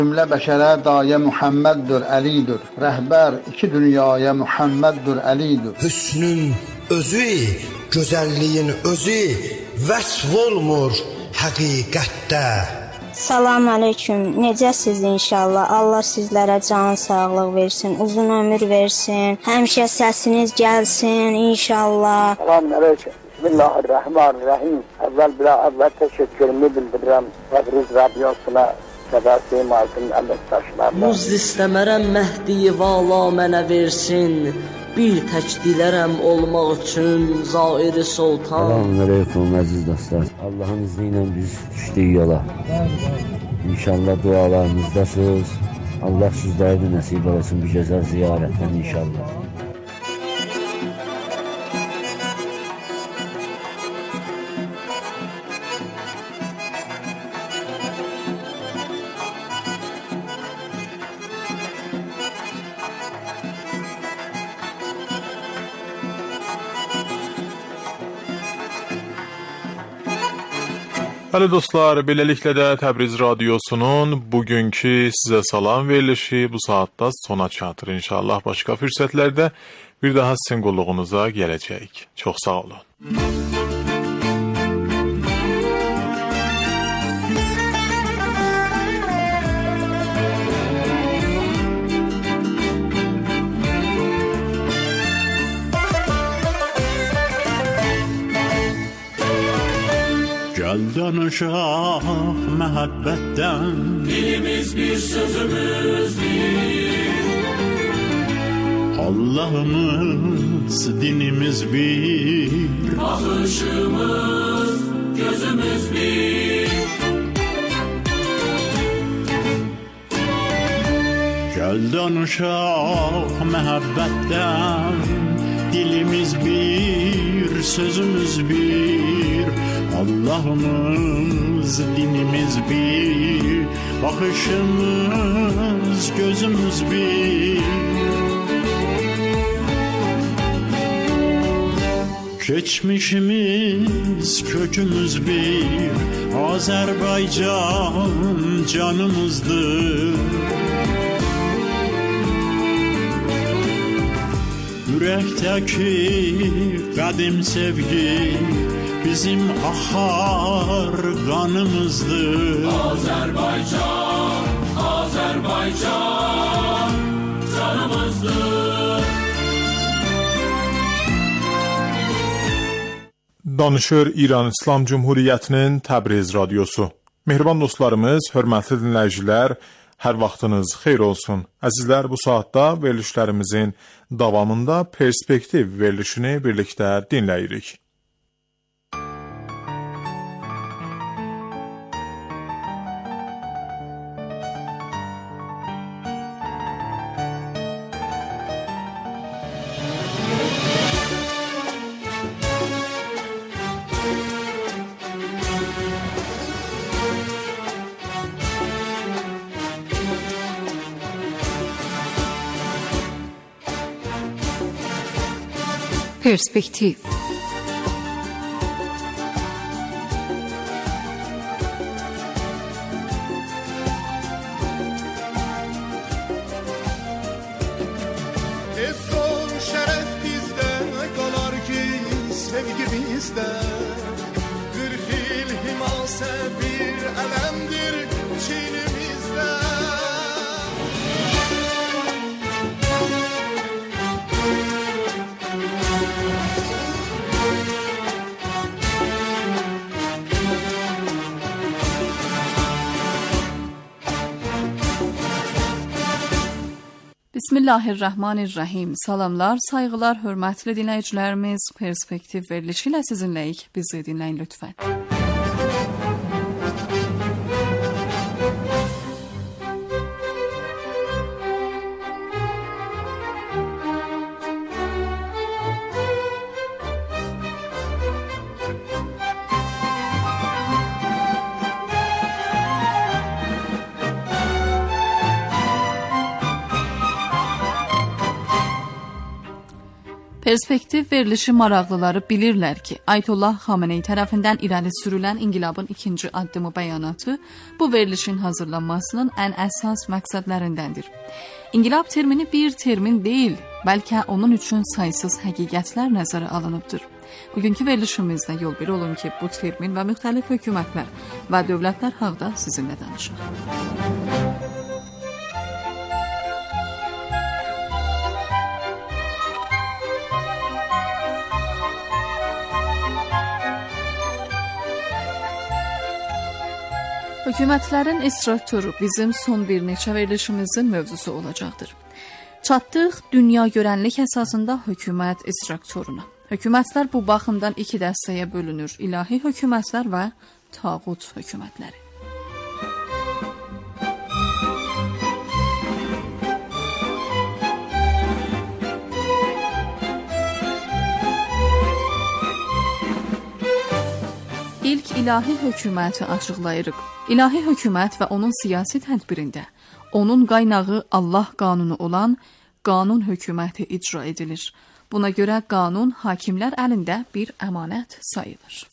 Cümlə bəşərə dayə Muhammeddur, Əlidir. Rəhbər iki dünyaya Muhammeddur, Əlidir. Hüsnün özü, gözəlliyin özü vəsf olmur həqiqətdə. Salam aleyküm. Necəsiz inşallah? Allah sizlərə can sağlıq versin, uzun ömür versin. Həmişə səsiniz gəlsin inşallah. Salam aleyküm. Bismillahirrahmanirrahim. Əvvəl təşəkkürümü bildirirəm Təbriz Radiosuna, səbəsiyim altın əməkdaşlarına. Muzd istəmərəm Məhdi vala mənə versin. Bir tək dilərəm olmaq üçün Zairi Sultan. Salam aleyküm əziz dostlar. Allahın izni ilə biz düşdük yola. İnşallah dualarınızdasınız. Allah sizlərə də nəsib olsun bu gözəl ziyarətdən inşallah. Bəli dostlar, beləliklə də Təbriz Radiosunun bugünkü sizə salam verilişi bu saatda sona çatır. İnşallah başqa fürsətlərdə bir daha sizin qulluğunuza gələcəyik. Çox sağ olun. Gel danışaq məhəbbətdən, dilimiz bir, sözümüz bir. Allah'ımız, dinimiz bir, bakışımız, gözümüz bir. Gel danışaq məhəbbətdən, dilimiz bir, sözümüz bir. Allah'ımız, dinimiz bir, bakışımız, gözümüz bir. Geçmişimiz, kökümüz bir, Azerbaycan canımızdır. Yürekteki kadim sevgi bizim ahar kanımızdır. Azerbaycan, Azerbaycan canımızdır. Danışır İran İslam Cumhuriyyətinin Təbriz Radiosu. Mehriban dostlarımız, hörmətli dinləyicilər, hər vaxtınız xeyir olsun. Əzizlər, bu saatda verilişlərimizin davamında Perspektiv verilişini birlikdə dinləyirik. Perspektiv. Bismillahirrahmanirrahim. Salamlar, sayğılar, hörmətli dinləyicilərimiz. Perspektiv verilişi ilə sizinləyik. Bizi dinləyin lütfən. Perspektiv verilişi maraqlıları bilirlər ki, Ayətullah Xameneyi tərəfindən irəli sürülən inqilabın ikinci addımı bəyanatı bu verilişin hazırlanmasının ən əsas məqsədlərindəndir. İnqilab termini bir termin deyil, bəlkə onun üçün saysız həqiqətlər nəzərə alınıbdır. Bugünkü verilişimizdə yol bir olun ki, bu termin və müxtəlif hökumətlər və dövlətlər haqqında sizinlə danışaq. Hökumətlərin istiratörü bizim son bir neçə verilişimizin mövzusu olacaqdır. Çatdıq dünya görənlik əsasında hökumət istiratörünə. Hökumətlər bu baxımdan iki dəstəyə bölünür: ilahi hökumətlər və tağut hökumətləri. İlk ilahi hökuməti açıqlayırıq. İlahi hökumət və onun siyasi tədbirində onun qaynağı Allah qanunu olan qanun hökuməti icra edilir. Buna görə qanun hakimlər əlində bir əmanət sayılır.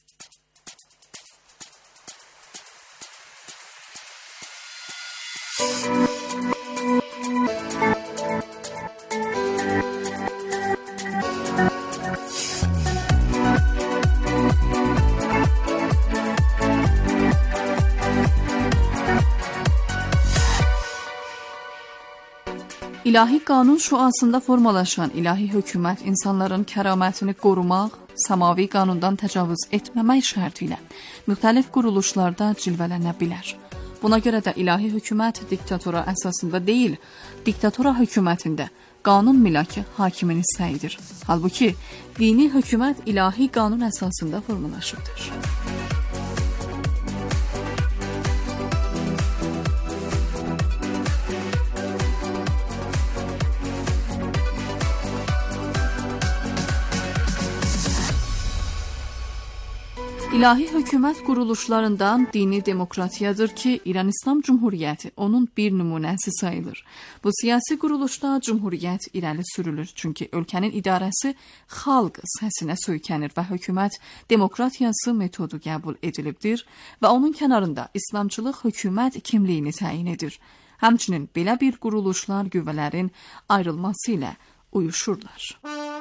İlahi qanun şüasında formalaşan ilahi hökumət insanların kəramətini qorumaq, samavi qanundan təcavüz etməmək şərti ilə müxtəlif quruluşlarda cilvələnə bilər. Buna görə də ilahi hökumət diktatora əsasında deyil, diktatora hökumətində qanun milaki hakimin istəyidir. Halbuki dini hökumət ilahi qanun əsasında formalaşıbdır. İlahi hökumət quruluşlarından dini demokratiyadır ki, İran İslam Cumhuriyyəti onun bir nümunəsi sayılır. Bu siyasi quruluşda cumhuriyyət irəli sürülür, çünki ölkənin idarəsi xalq səsinə söykənir və hökumət demokratiyası metodu qəbul edilibdir və onun kənarında İslamçılıq hökumət kimliyini təyin edir. Həmçinin belə bir quruluşlar qüvvələrin ayrılması ilə uyuşurlar.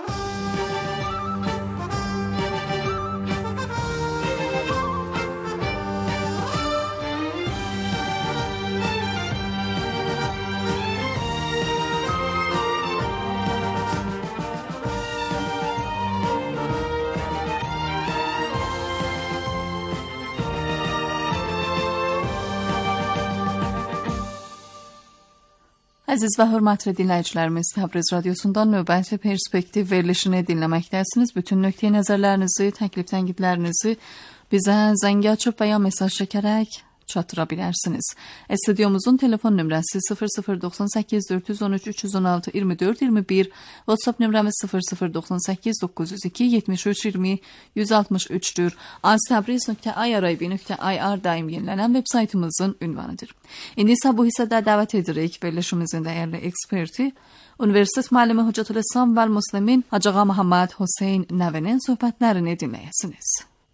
Əziz və hörmətli dinləyicilərimiz, Təbriz radiosundan növbəti perspektiv verilişini dinləməkdəsiniz. Bütün nöqteyi nəzərlərinizi, təklif tənqidlərinizi bizə zəng açıb və ya mesaj çəkərək çatdıra bilərsiniz. Studiomuzun telefon nömrəsi 0098 413 316 24 21, WhatsApp nömrəmiz 0098 902 73 20 163'dür. aztabriz.irib.ir daim yenilənən web saytımızın ünvanıdır. İndi isə bu hissədə dəvət edirik verilişimizin dəyərli eksperti, Universitet müəllimi Hüccətül-İslam və Müslimin Hacı Ağa Məhəmməd Hüseyn Nəvinin söhbətlərini dinləyəsiniz.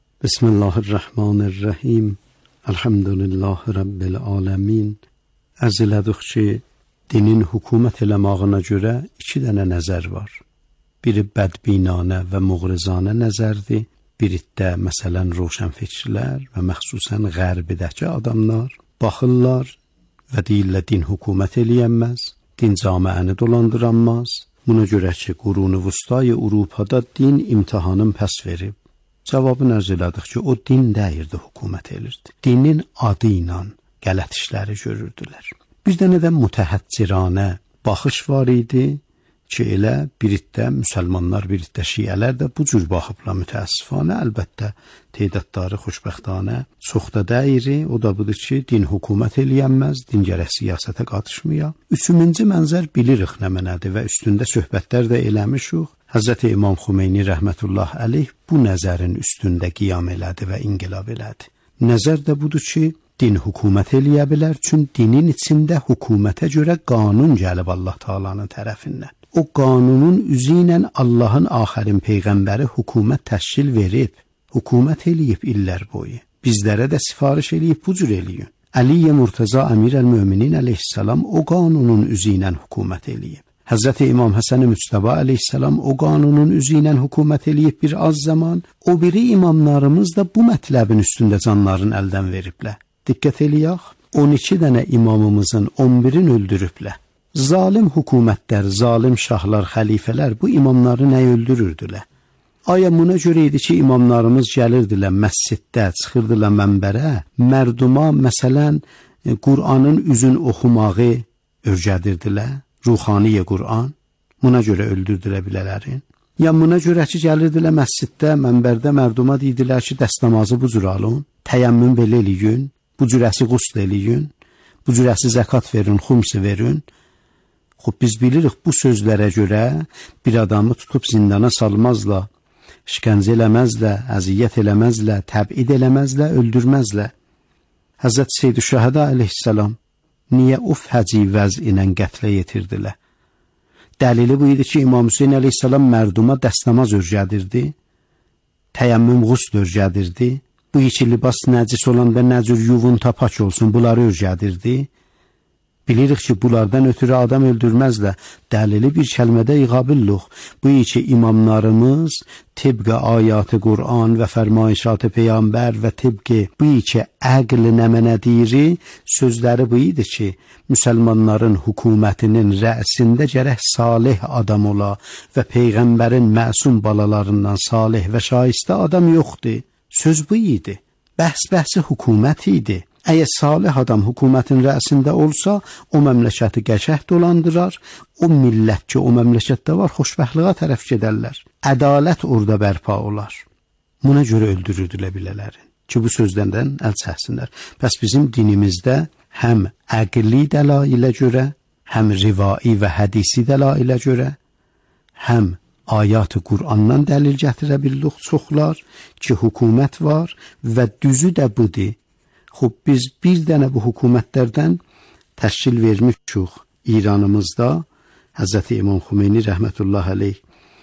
Bismillahirrahmanirrahim. Elhamdülillahi Rabbil alemin. Əzilədik ki, dinin hökumət eləmağına görə iki dənə nəzər var. Biri bədbinanə və muğrizanə nəzərdir. Biri də məsələn roşənfikrlər və məxsusən qərbidəki adamlar baxırlar və deyirlər din hökumət eləyənməz, din camiəni dolandıranmaz. Buna görə ki, Qurun-u Vüstay Avropada din imtahanın pəs verib. Cavabı ərz elədik ki, o din deyirdi, hökumət elirdi. Dinin adı ilə qələt işləri görürdülər. Bir dənə də mütəhəcciranə baxış var idi ki, elə biritdə müsəlmanlar, biritdə şiələr də bu cür baxıblar mütəəssifanə, əlbəttə tedadları xoşbəxtanə çox da dəyiri. O da budur ki, din hökumət eləyənməz, din gərək siyasətə qatışmaya. Üçüncü mənzər bilirik nə mənədir və üstündə söhbətlər də eləmişik. Həzrəti İmam Xümeyni rəhmətullah əleyh bu nəzərin üstündə qiyam elədi və inqilab elədi. Nəzər də budur ki, din hökumət eləyə bilər, çünki dinin içində hökumətə görə qanun gəlib Allah Taala'nın tərəfindən. O qanunun üzü ilə Allahın axərin peyğəmbəri hökumət təşkil verib, hökumət eləyib illər boyu. Bizlərə də sifariş eləyib bu cür eləyin. Əliyə Murtaza Əmir-əl-Möminin əleyhissalam o qanunun üzü ilə hökumət eləyib. Həzrəti İmam Həsən-i Müctəba əleyhissalam o qanunun üzü ilə hökumət eləyib bir az zaman, o biri imamlarımız da bu mətləbin üstündə canlarını əldən veriblər. Diqqət eləyək, 12 dənə imamımızın 11'in öldürüblər. Zalim hökumətlər, zalim şahlar, xəlifələr bu imamları nə öldürürdülər? Aya buna görə idi ki, imamlarımız gəlirdilər məsciddə, çıxırdılar mənbərə, mərduma məsələn Qur'anın üzün oxumağı öyrədirdilər, ruhaniyə Qur'an, buna görə öldürdülər bilələrin. Ya buna görə ki, gəlirdilər məsciddə, mənbərdə mərduma deydilər ki, dəst namazı bu cür alın, təyəmmüm belə eləyin, bu cürəsi qusl eləyin, bu cürəsi zəkat verin, xumsi verin. Xub biz bilirik bu sözlərə görə bir adamı tutub zindana salmazlar, şikəncə eləməzlər, əziyyət eləməzlər, təbid eləməzlər, öldürməzlər. Həzrət Seyyid-i Şəhədə əleyhissalam niyə o fəci vəz ilə qətlə yetirdilər? Dəlili bu idi ki, İmam Hüseyin əleyhissalam mərduma dəstəmaz öyrədirdi, təyəmmüm qusl öyrədirdi, bu iki libas nəcis olanda nə cür yuvun tapak olsun, bunları öyrədirdi. Bilirik ki, bunlardan ötürü adam öldürməzlər. Dəlili bir kəlmədə iqabilluq. Bu iki imamlarımız tibqə ayatı Qur'an və fərmayişatı Peyğəmbər və tibqə bu iki əql nəmənədiri sözləri bu idi ki, müsəlmanların hökumətinin rəisində gərək salih adam ola və Peyğəmbərin məsum balalarından salih və şayistə adam yoxdur. Söz bu idi. Bəhs-bəhsi hökumət idi. Əgər salih adam hökumətin rəisində olsa, o məmləkəti qəşəh dolandırar, o millət ki, o məmləkətdə var, xoşbəxtliyə tərəf gedərlər. Ədalət orada bərpa olar. Buna görə öldürürdülər bilələrin ki, bu sözlərdən əl çəksinlər. Bəs bizim dinimizdə həm əqli dəlailə görə, həm rivai və hədisi dəlailə görə, həm ayat-ı Qur'andan dəlil gətirə bildik çoxlar ki, hökumət var və düzü də budur. Xub biz bir dənə bu hökumətlərdən təşkil vermişik İranımızda. Həzrəti İmam Xümeyni rəhmətullah əleyh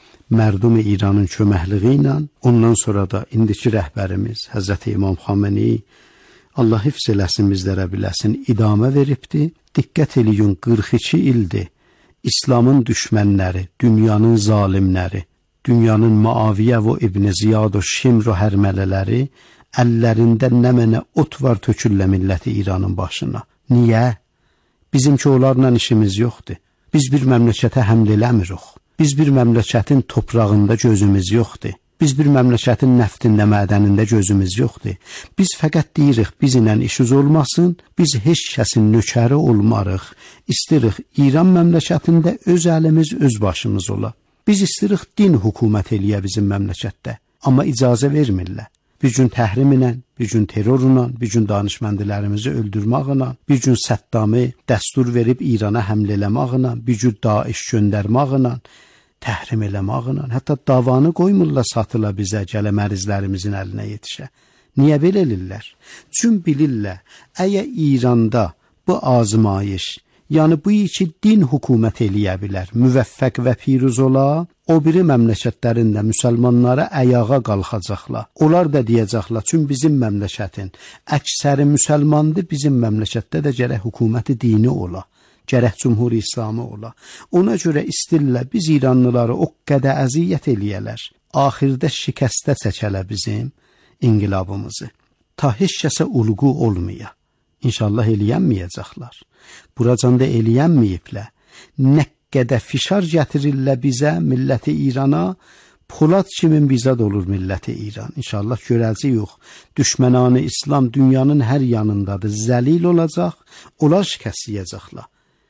mərdum İranın köməkliyi ilə, ondan sonra da indiki rəhbərimiz Həzrəti İmam Xamenei, Allah hifz eləsin bizlərə biləsin, idamə veribdi. Diqqət eləyin, 42 ildir İslamın düşmənləri, dünyanın zalimləri, dünyanın Muaviyə və İbn Ziyad və Şimr və hərmələləri əllərində nə mənə ot var tökürlə milləti İranın başına. Niyə? Bizimki onlarla işimiz yoxdur. Biz bir məmləkətə həml eləmirik. Biz bir məmləkətin toprağında gözümüz yoxdur. Biz bir məmləkətin nəftində, mədənində gözümüz yoxdur. Biz fəqət deyirik, bizlə işimiz olmasın, biz heç kəsin nökəri olmarıq. İstirik İran məmləkətində öz əlimiz, öz başımız ola. Biz istirik din hökumət eləyə bizim məmləkətdə. Amma icazə vermirlər. Bir gün təhrim ilə, bir gün terrorla, bir gün danışməndilərimizi öldürməklə, bir gün Səddamı dəstur verib İrana həml eləməklə, bir gün Daeş göndərməklə, təhrim eləməklə, hətta davanı qoymurlar satıla bizə, gələ mərizlərimizin əlinə yetişə. Niyə belə elirlər? Çün bilirlər, əgər İranda bu azmayış, yəni bu iki din hökumət eləyə bilər, müvəffəq və piruz ola, o biri məmləkətlərində müsəlmanlara əyağa qalxacaqlar. Onlar da deyəcəklər, çünki bizim məmləkətin əksəri müsəlmandır, bizim məmləkətdə də gərək hökuməti dini ola, gərək cümhuri İslamı ola. Ona görə istirlər biz İranlıları o qədər əziyyət eləyələr, axirdə şikəstə çəkələ bizim inqilabımızı. Ta heç kəsə ulğu olmaya. İnşallah eləyənməyəcəklər. Buracanda eləyənməyiblər. Nə qədər fişar gətirirlər bizə, milləti İrana, Polad kimin bizad olur milləti İran. İnşallah görəcək yox. Düşmənanı İslam dünyanın hər yanındadır. Zəlil olacaq, onlar şikəsləyəcəklər.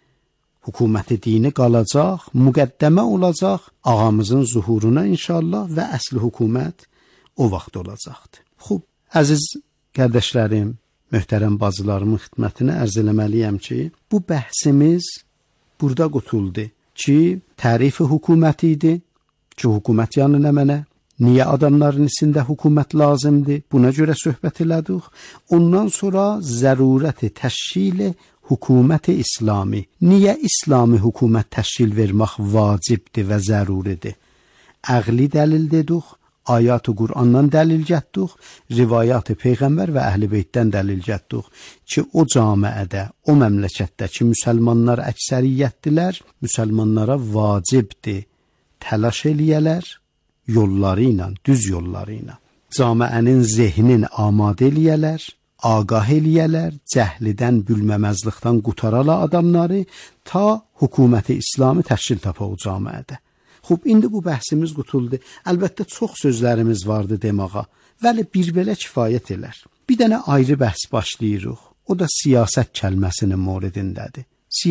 Hökuməti dini qalacaq, müqəddəmə olacaq, ağamızın zuhuruna inşallah və əsli hökumət o vaxt olacaqdır. Xub, əziz qardaşlarım, möhtərəm bacılarımın xidmətinə ərz eləməliyəm ki, bu bəhsimiz burada qutuldu ki, tərifi hökumət idi, ki, hökumət yanı nə mənə, niyə adamların içində hökumət lazımdır, buna görə söhbət elədik. Ondan sonra zərurəti təşkili hökumət İslami, niyə İslami hökumət təşkil vermək vacibdir və zəruridir? Əqli dəlil dedik, ayat-ı Qur'andan dəlil gətdik, rivayat-ı Peyğəmbər və Əhl-i Beytdən dəlil gətdik ki, o camiədə, o məmləkətdəki müsəlmanlar əksəriyyətdilər, müsəlmanlara vacibdir təlaş eləyələr yolları ilə, düz yolları ilə. Camiənin zehnin amadə eləyələr, ağah eləyələr, cəhlidən, bilməməzlikdən qutaralar adamları ta hökuməti İslami təşkil tapa o camiədə. Xub, indi bu bəhsimiz qutuldu. Əlbəttə, çox sözlərimiz vardı demağa, vəli bir belə kifayət elər. Bir dənə ayrı bəhs başlayırıq. O da siyasət kəlməsinin moridindədir.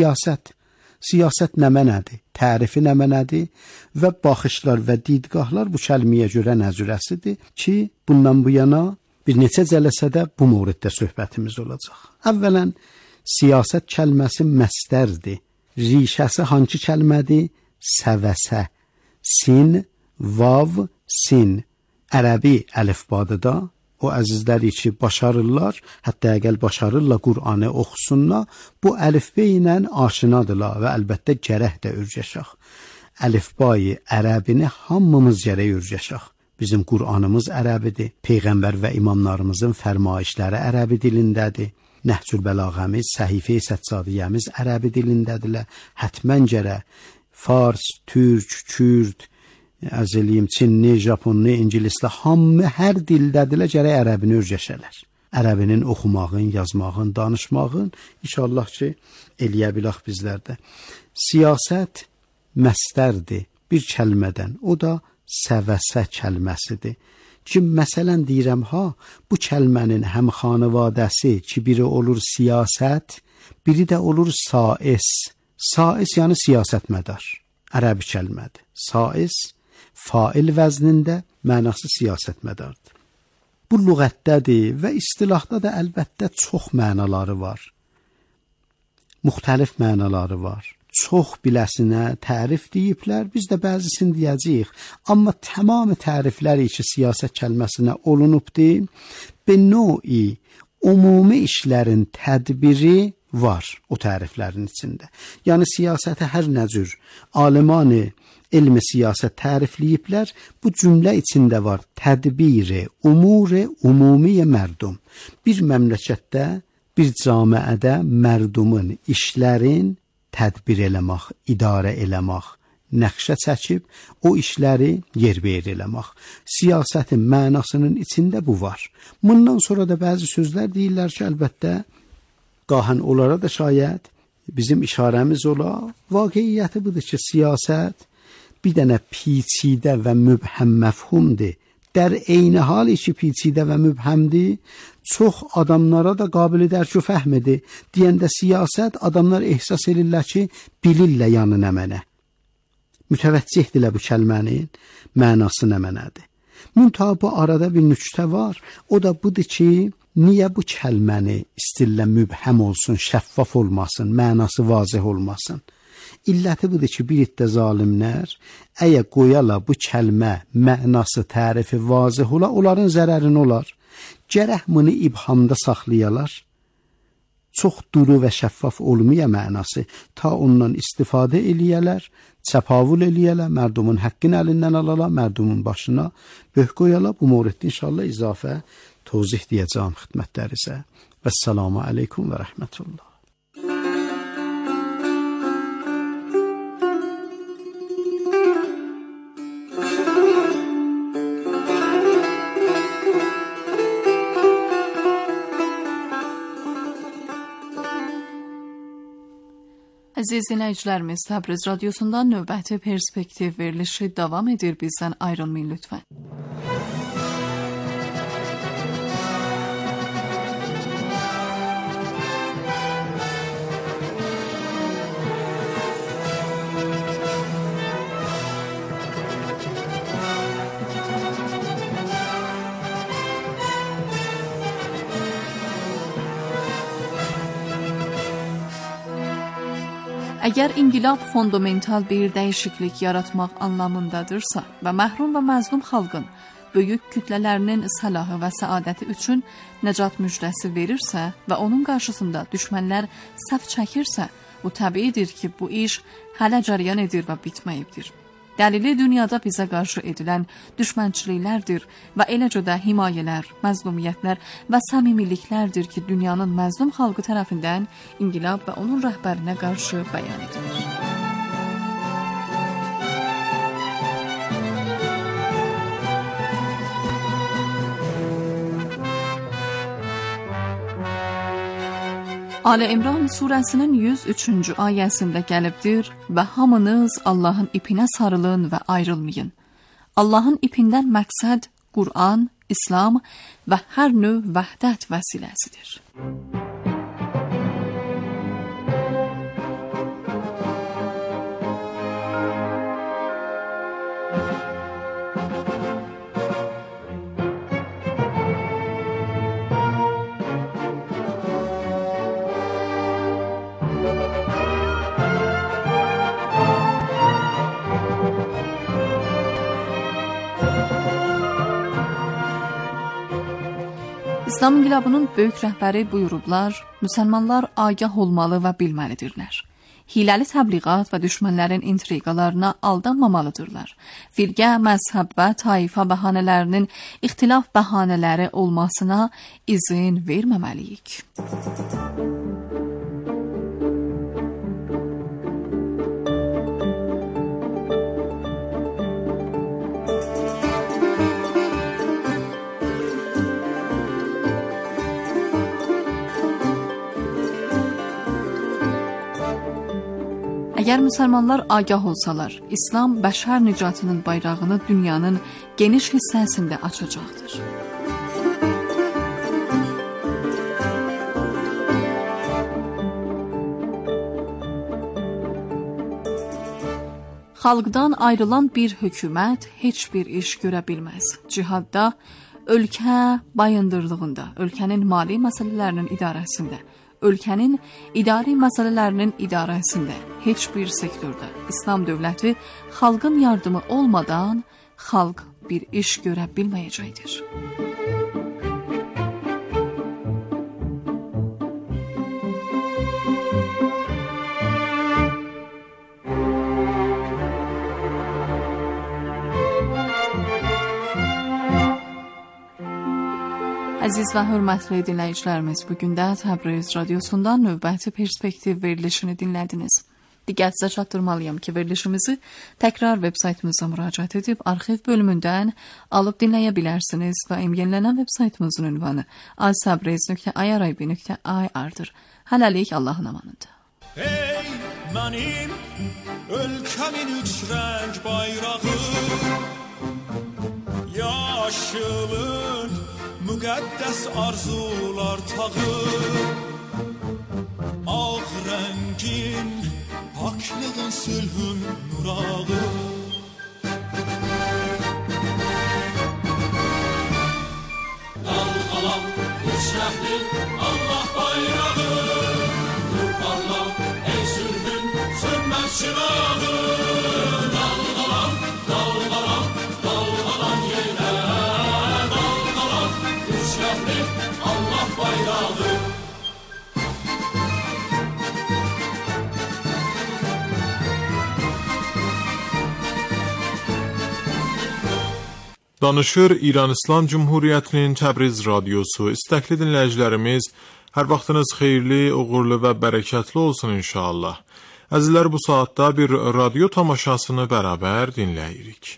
Siyasət nə mənədir? Tərifi nə mənədir? Və baxışlar və didgahlar bu kəlməyə görə nəcürəsidir ki, bundan bu yana bir neçə cələsədə bu moriddə söhbətimiz olacaq. Əvvələn, siyasət kəlməsi məstərdir. Rişəsi hangi kəlmədir? Səvəsə. Sin, vav, sin. Ərəbi əlifbadır da. O əzizləri ki, başarırlar, hətta əgər başarırlar Qur'anı oxusunlar, bu əlifbə ilə aşinadırlar və əlbəttə gərək də ürgəşək. Əlifbayı ərəbini hamımız gərək ürgəşək. Bizim Qur'anımız ərəbidir, Peyğəmbər və imamlarımızın fərmayişləri ərəbi dilindədir. Nəhcül Bəlağəmiz, Səhifə-i Səccadiyyəmiz ərəbi dilindədirlər. Hətmən gərək fars, türk, kürd, Çinli, Japonlu, ingilisli, hamı hər dildədilə gərək ərəbini ürgəşələr. Ərəbinin oxumağın, yazmağın, danışmağın, inşallah ki, eləyə bilək bizlərdə. Siyasət məstərdir bir kəlmədən, o da səvəsə kəlməsidir. Ki, məsələn deyirəm bu kəlmənin həm xanavadəsi ki, biri olur siyasət, biri də olur sais. Sais yəni siyasətmədar, ərəbi kəlmədir. Sais, fail vəznində, mənası siyasətmədardır. Bu lüğətdədir və istilahda da əlbəttə çox mənaları var. Müxtəlif mənaları var. Çox biləsinə tərif deyiblər, biz də bəzisini deyəcəyik. Amma tamamı tərifləri ki, siyasət kəlməsinə olunubdur, bir növi ümumi işlərin tədbiri var o təriflərin içində. Yəni siyasətə hər nə cür alimani elmi siyasət tərifləyiblər, bu cümlə içində var tədbiri, umuri, umumiyə mərdum. Bir məmləkətdə, bir camiədə mərdumun işlərin tədbir eləmək, idarə eləmək, nəqşə çəkib, o işləri yerbəyər eləmək. Siyasətin mənasının içində bu var. Bundan sonra da bəzi sözlər deyirlər ki, əlbəttə, qahən onlara da şayət bizim işarəmiz ola, vaqiyyəti budur ki, siyasət bir dənə piçidə və mübhəm məfhumdir. Dər eyni hal ki, piçidə və mübhəmdir, çox adamlara da qabili dərk və fəhmidir. Deyəndə siyasət, adamlar ehsas edirlər ki, bilirlər yanı nə mənə. Mütəvəccihdirlər bu kəlmənin mənası nə mənədir. Müntəha bu arada bir nüktə var, o da budur ki, niyə bu kəlməni istillə mübhəm olsun, şəffaf olmasın, mənası vazih olmasın? İlləti budur ki, bir iddə zalimlər, əgər qoyala bu kəlmə, mənası, tərifi vazih ola, onların zərərin olar. Gərək bunu ibhamda saxlayalar. Çox duru və şəffaf olmaya mənası, ta ondan istifadə eləyələr, çəpavul eləyələr, mərdumun həqqin əlindən alalar, mərdumun başına böh qoyalar. Bu mövriddə inşallah izafə tozih deyəcəm xidmətlərinizə. Vəssalamu aleykum və rəhmətullah. Əziz dinləyicilərimiz, Təbriz radiosundan növbəti perspektiv verilişi davam edir. Bizdən ayrılmayın lütfən. Əgər inqilab fundamental bir dəyişiklik yaratmaq anlamındadırsa və məhrum və məzlum xalqın böyük kütlələrinin salahı və səadəti üçün nəcat müjdəsi verirsə və onun qarşısında düşmənlər saf çəkirsə, bu təbiidir ki, bu iş hələ cəryan edir və bitməyibdir. Dəlili dünyada bizə qarşı edilən düşmənçiliklərdir və eləcə də himayələr, məzlumiyyətlər və səmimiliklərdir ki, dünyanın məzlum xalqı tərəfindən inqilab və onun rəhbərinə qarşı bəyan edilir. Ali İmran surəsinin 103-cü ayəsində gəlibdir və hamınız Allahın ipinə sarılın və ayrılmayın. Allahın ipindən məqsəd Qur'an, İslam və hər növ vəhdət vəsiləsidir. İslam inqilabının böyük rəhbəri buyurublar, müsəlmanlar agah olmalı və bilməlidirlər. Hiləli təbliğat və düşmənlərin intriqalarına aldanmamalıdırlar. Firqə, məzhəb və taifa bəhanələrinin ixtilaf bəhanələri olmasına izin verməməliyik. Əgər müsəlmanlar agah olsalar, İslam bəşər nicatının bayrağını dünyanın geniş hissəsində açacaqdır. Xalqdan ayrılan bir hökumət heç bir iş görə bilməz. Cihadda, ölkə bayındırlığında, ölkənin mali məsələlərinin idarəsində, ölkənin idari məsələlərinin idarəsində, heç bir sektorda İslam dövləti xalqın yardımı olmadan xalq bir iş görə bilməyəcəkdir. Əziz və hörmətli dinləyicilərimiz, bugün də Təbriz radiosundan növbəti perspektiv verilişini dinlədiniz. Diqqətinizə çatdırmalıyam ki, verilişimizi təkrar veb-saytımıza müraciət edib, arxiv bölümündən alıb dinləyə bilərsiniz. Daim yenilənən veb-saytımızın ünvanı alsabriz.irib.ir-dır. Hələlik Allahın amanında. Ey mənim ölkəmin üç rəng bayrağı, yaşılın müqəddəs arzular tağı, ağ rəngin paklığın sülhün nurağı. Dalğalan üç rəhli Allah bayrağı, nur parla ey sülhün sönməz çırağı. Dalğalan, dalğalan, dalğalan yerə, dalğalan üç rəhli Allah bayrağı. Danışır İran İslam Cumhuriyyətinin Təbriz radiosu. İstəkli dinləyicilərimiz, hər vaxtınız xeyirli, uğurlu və bərəkətli olsun inşallah. Əzizlər, bu saatda bir radio tamaşasını bərabər dinləyirik.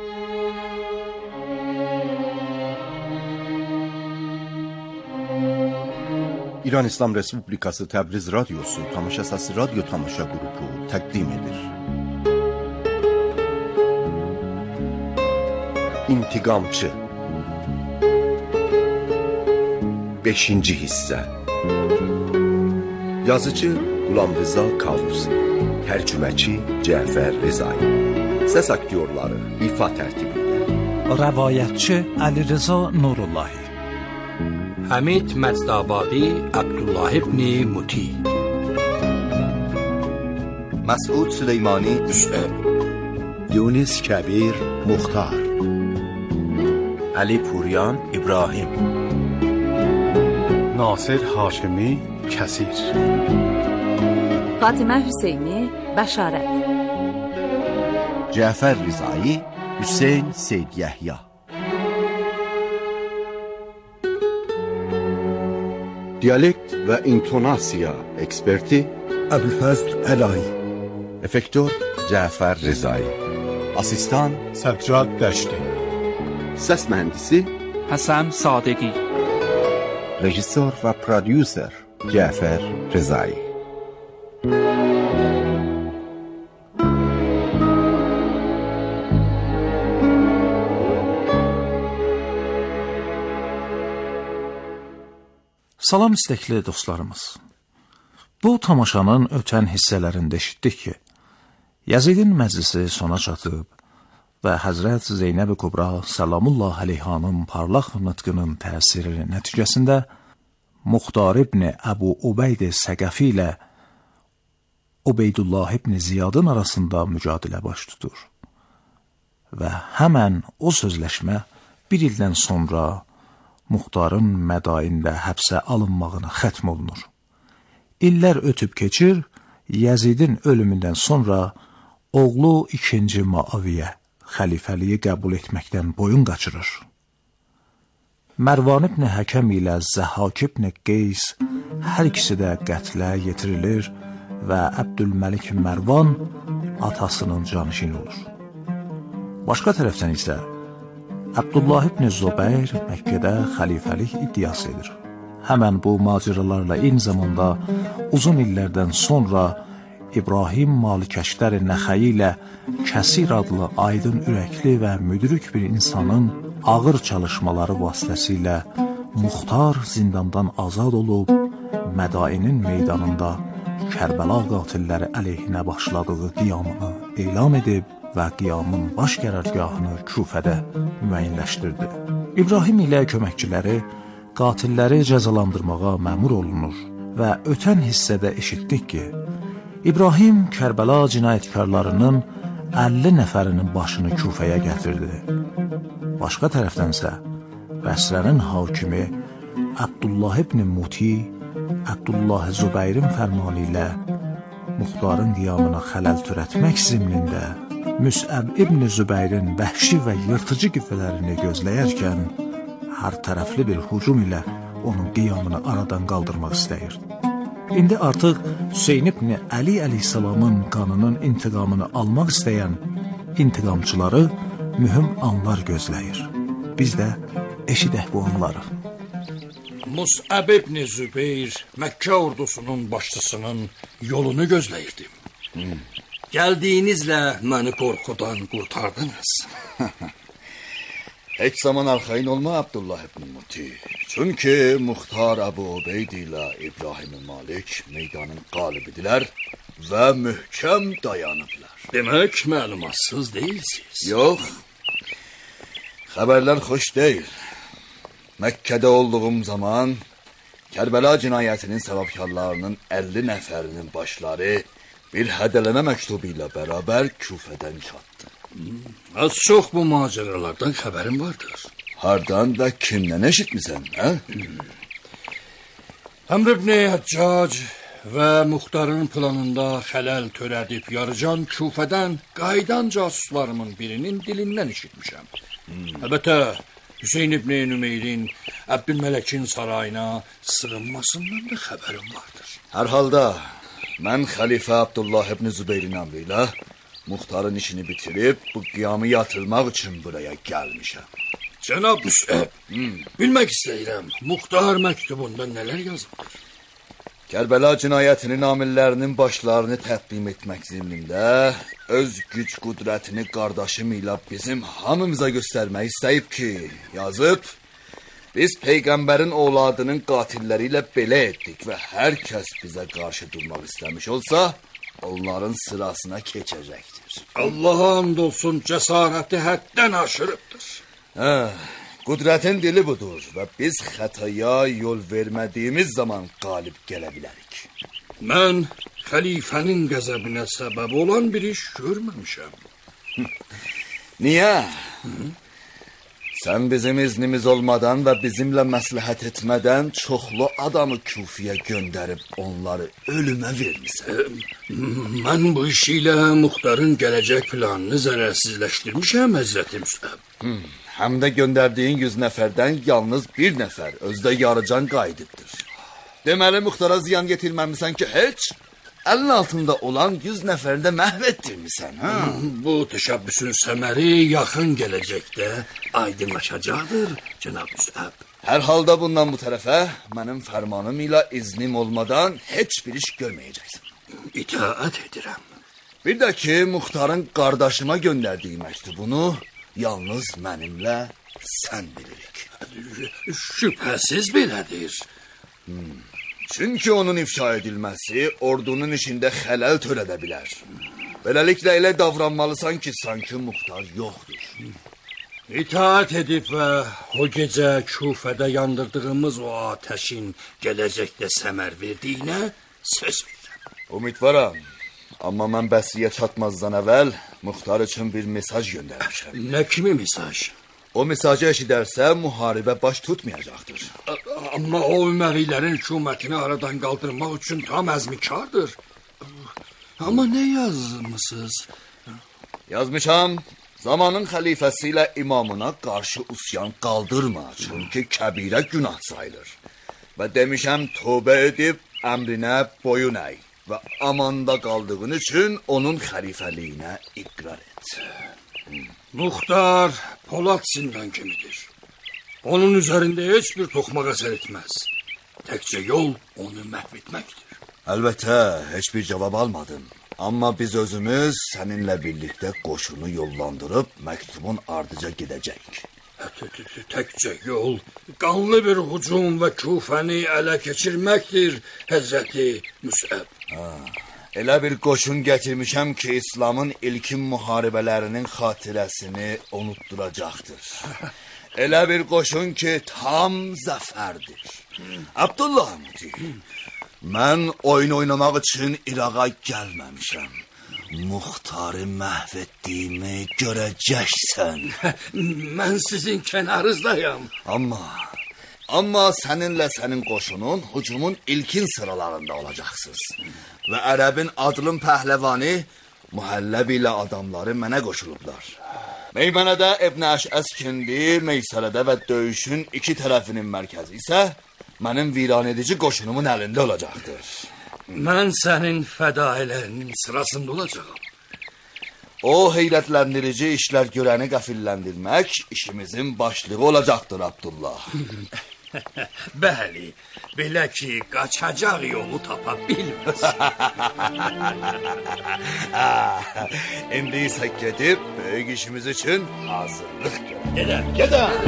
İran İslam Respublikası Təbriz radiosu tamaşasası radyo tamaşa qrupu təqdim edir. İntiqamçı 5-ci hissə. Yazıcı Qulamrıza Kavusi, tərcüməçi Cəfər Rezai. Səs aktyorları ifa tərtibi ilə rəvayətçi Əlirəza Nurullahi, Hamid Məzdabadi, Abdullah ibn Muti, Məsud Süleymani Üstəb, Yunus Kəbir Muxtar, علی پوریان ابراهیم، ناصر هاشمی کثیر، فاطمه حسینی بشارت، جعفر رضایی حسین سید یحیی، دیالکت و اینتوناسیا اکسپرتی ابوالفضل علایی، افکتور جعفر رضایی، asistan Səccad Dəşti, ses mühendisi حسن صادقی، رژیسور و پرودیوسر جعفر رضایی. Salam istəkli dostlarımız. Bu tamaşanın ötən hissələrində eşitdik ki, Yazidin məclisi sona çatıb və Həzrət Zeynəb-i Kubra Salamullah əleyhanın parlaq nıtqının təsiri nəticəsində Muxtar ibn Əbu Ubeyd Səqəfi ilə Ubeydullah ibn Ziyadın arasında mücadilə baş tutur. Və həmən o sözləşmə bir ildən sonra Muxtarın Mədaində həbsə alınmağına xətm olunur. İllər ötüb keçir, Yazidin ölümündən sonra oğlu 2. Muaviyə xəlifəliyi qəbul etməkdən boyun qaçırır. Mərvan ibn Həkəm ilə Zəhhak ibn Qeys hər ikisi də qətlə yetirilir və Əbdülməlik Mərvan atasının canişini olur. Başqa tərəfdən isə Abdullah ibn Zubeyr Məkkədə xəlifəlik iddiası edir. Həmən bu macəralarla eyni zamanda uzun illərdən sonra İbrahim Malikəştər Nəxəyi ilə Kəsir adlı aydın ürəkli və müdrik bir insanın ağır çalışmaları vasitəsilə Muxtar zindandan azad olub, Mədainin meydanında Kərbəla qatilləri əleyhinə başladığı qiyamını elan edib və qiyamın baş qərargahını Küfədə müəyyənləşdirdi. İbrahim ilə köməkçiləri qatilləri cəzalandırmağa məmur olunur və ötən hissədə eşitdik ki, İbrahim Kərbəla cinayətkarlarının 50 nəfərinin başını Küfəyə gətirdi. Başqa tərəfdənsə, Bəsrənin hakimi Abdullah ibn Muti, Abdullah Zübeyrin fərmanı ilə Muxtarın qiyamına xələl törətmək zimnində Müsəb ibn Zübeyrin vəhşi və yırtıcı qüvvələrini gözləyərkən hər tərəfli bir hücum ilə onun qiyamını aradan qaldırmaq istəyir. İndi artıq Hüseyn ibn Əli əleyhissalamın qanının intiqamını almaq istəyən intiqamçıları mühüm anlar gözləyir. Biz də eşidək bu anları. Mus'ab ibn Zübeyir Məkkə ordusunun başçısının yolunu gözləyirdim. Gəldiyinizlə məni qorxudan qurtardınız. Heç zaman arxayın olma Abdullah ibn Muti. Çünki Muxtar Əbu Ubeyd ilə İbrahim Malik meydanın qalibidirlər və möhkəm dayanıblar. Demək məlumatsız deyilsiniz. Yox, xəbərlər xoş deyil. Məkkədə olduğum zaman Kərbəla cinayətinin səbəbkarlarının 50 nəfərinin başları bir hədələmə məktubu ilə bərabər Küfədən çatdı. Az çox bu macəralardan xəbərim vardır. Hardan və kimdən eşitmisən, hə? Əmr ibn Həccac və Muxtarın planında xələl törədib yarıcan Küfədən qaydan casuslarımın birinin dilindən eşitmişəm. Əlbəttə, Hüseyn ibn Nümeyrin Əbdülmələkin sarayına sığınmasından da xəbərim vardır. Hər halda mən xəlifə Abdullah ibn Zübeyrin əmri ilə Muxtarın işini bitirib bu qiyamı yatırmaq üçün buraya gəlmişəm. Cənab Müsəb, bilmək istəyirəm, Muxtar məktubunda nələr yazılır? Kərbəla cinayətinin amillərinin başlarını təqdim etmək zimnində öz güc qüdrətini qardaşım ilə bizim hamımıza göstərmək istəyib ki, yazıb, biz Peyğəmbərin oğladının qatilləri ilə belə etdik və hər kəs bizə qarşı durmaq istəmiş olsa, onların sırasına keçəcəkdir. Allaha and olsun, cəsarəti həddən aşırıbdır. Qudrətin dili budur və biz xətaya yol vermədiyimiz zaman qalib gələ bilərik. Mən xəlifənin qəzəbinə səbəb olan bir iş görməmişəm. Niyə? Sen bizim iznimiz olmadan ve bizimle məsləhət etmeden çoxlu adamı Kufiyə gönderip onları ölüme vermişsin. Mən bu işiyle muhtarın gelecek planını zərərsizləşdirmişəm, Həzrəti Müsəb. Hem de gönderdiğin 100 nəfərdən yalnız bir nəfər özde yarıcan qayıdıbdır. Deməli muhtara ziyan getirməmişsən ki heç, elin altında olan 100 nəfəri də məhv etdirmişsən. Bu təşəbbüsün səməri yaxın gələcəkdə aydınlaşacaqdır, cənab Müsəb. Hər halda bundan bu tərəfə mənim fərmanım ilə iznim olmadan heç bir iş görməyəcəksən. İtaat edirəm. Bir də ki, muhtarın qardaşıma göndərdiyi məktubunu yalnız mənimlə sən bilirik. Şübhəsiz belədir. Çünki onun ifşa edilməsi ordunun işində xələl törədə bilər. Beləliklə elə davranmalısan ki, sanki muhtar yoxdur. İtaat edib və o gecə Kufədə yandırdığımız o ateşin gələcəkdə səmər verdiyinə söz verirəm. Ümidvaram. Amma mən bəsiyə çatmazdan əvvəl muhtar üçün bir mesaj göndərmişəm. Nə kimi mesaj? O mesajı eşidərsə müharibə baş tutmayacaqdır. Amma o Üməvilərin hükümətini aradan qaldırmaq üçün tam əzmikardır. Amma nə yazmışsınız? Yazmışam, zamanın xəlifəsi ilə imamına qarşı üsyan qaldırma, çünki kəbirə günah sayılır. Və demişəm, tövbə edib əmrinə boyun əy və amanda qaldığın üçün onun xəlifəliyinə iqrar et. Muhtar Polad zindan kimidir. Onun üzərində heç bir toxmaq əsər etməz. Təkcə yol onu məhv etməkdir. Əlbəttə, heç bir cavab almadım. Amma biz özümüz səninlə birlikdə qoşunu yollandırıb məktubun ardıca gedəcəyik. Təkcə yol, qanlı bir hücum və Kufəni ələ keçirməkdir, Həzrəti Müsəb. Elə bir qoşun gətirmişəm ki, İslamın ilkin müharibələrinin xatirəsini unutturacaqdır. Elə bir qoşun ki, tam zəfərdir. Abdullah Muti, mən oyun oynamaq üçün İraqa gəlməmişəm. Muhtarı məhv etdiyimi görəcəksən. Mən sizin kənarınızdayam. Amma səninlə sənin qoşunun hücumun ilkin sıralarında olacaqsınız. Və ərəbin adlım pəhləvani Muhəlləb ilə adamları mənə qoşulublar. Meymənədə İbn Əşəs kindi, Meysərədə və döyüşün iki tərəfinin mərkəzi isə mənim viran edici qoşunumun əlində olacaqdır. Mən sənin fədailərinin sırasında olacağım. O heyrətləndirici işlər görəni qəfilləndirmək işimizin başlığı olacaqdır, Abdullah. Bəli, belə ki, qaçacaq yolu tapa bilməz. İndi isə gedib böyük işimiz üçün hazırlıq gedək.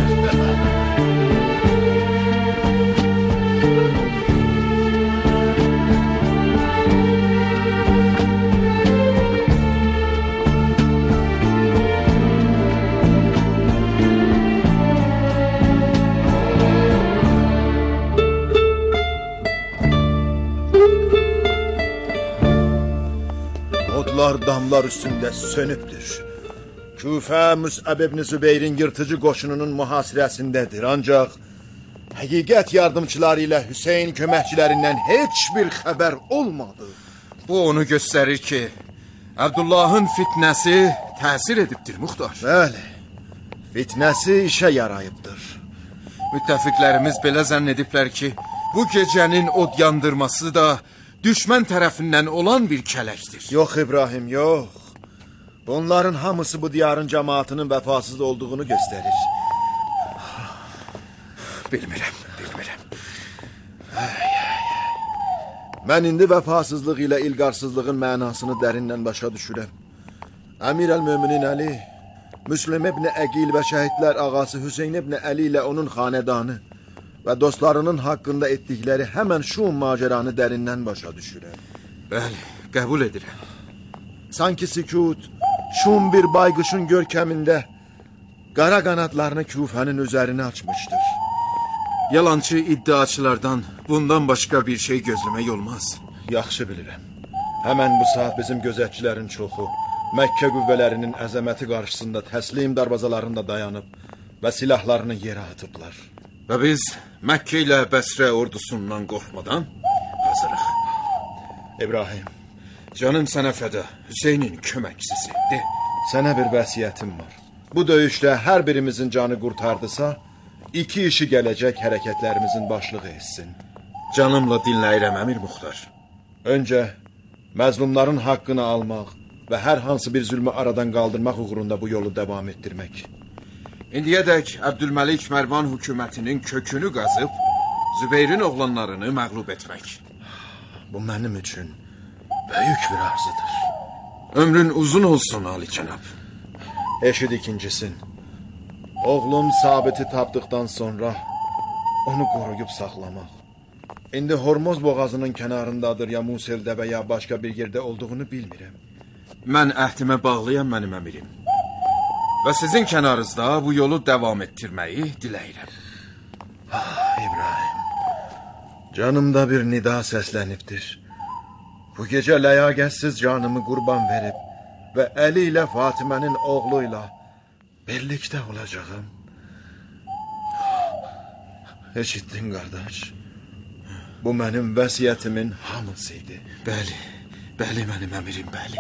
Damlar üstündə sönübdür. Küfə Müsəb ibn Zübeyrin yırtıcı qoşununun mühasirəsindədir. Ancaq həqiqət yardımçıları ilə Hüseyn köməkçilərindən heç bir xəbər olmadı. Bu onu göstərir ki, Abdullahın fitnəsi təsir edibdir, muhtar. Bəli, fitnəsi işə yarayıbdır. Müttəfiqlərimiz belə zənn ediblər ki, bu gecənin od yandırması da düşmən tərəfindən olan bir kələkdir. Yox İbrahim, yox. Bunların hamısı bu diyarın cəmaatının vəfasız olduğunu göstərir. Bilmirəm. Mən indi vəfasızlıq ilə ilqarsızlığın mənasını dərindən başa düşürəm. Əmir əl-Möminin Əli, Müslim ibn Əqil və şəhidlər ağası Hüseyn ibn Əli ilə onun xanədanı və dostlarının haqqında etdikləri həmən Şum macəranı dərindən başa düşürəm. Bəli, qəbul edirəm. Sanki sükut, Şum bir bayquşun görkəmində qara qanadlarını Küfənin üzərinə açmışdır. Yalancı iddiaçılardan bundan başqa bir şey gözləmək olmaz. Yaxşı bilirəm. Həmən bu saat bizim gözətçilərin çoxu Məkkə qüvvələrinin əzəməti qarşısında təslim darvazalarında dayanıb və silahlarını yerə atıblar. Və biz Məkkə ilə Bəsrə ordusundan qorxmadan hazırıq. İbrahim, canım sənə fəda, Hüseynin köməkçisidir. Sənə bir vəsiyyətim var. Bu döyüşdə hər birimizin canı qurtardısa, 2 işi gələcək hərəkətlərimizin başlığı etsin. Canımla dinləyirəm, Əmir Muxtar. Öncə, məzlumların haqqını almaq və hər hansı bir zülmü aradan qaldırmaq uğrunda bu yolu davam etdirmək. İndiyədək Əbdülməlik Mərvan hökumətinin kökünü qazıb, Zübeyrin oğlanlarını məğlub etmək. Bu mənim üçün böyük bir arzudur. Ömrün uzun olsun, Ali cənab. Eşid ikincisin. Oğlum Sabiti tapdıqdan sonra onu qoruyub saxlamaq. İndi Hormuz boğazının kənarındadır, ya Museldə və ya başqa bir yerdə olduğunu bilmirəm. Mən əhdimə bağlıyam, mənim əmirim. Və sizin kənarınızda bu yolu davam etdirməyi diləyirəm. İbrahim, canımda bir nida səslənibdir. Bu gecə ləyaqətsiz canımı qurban verib və Əli ilə Fatimənin oğluyla birlikdə olacağım. Eşitdin, qardaş. Bu mənim vəsiyyətimin hamısı idi. Bəli, bəli mənim əmirim, bəli.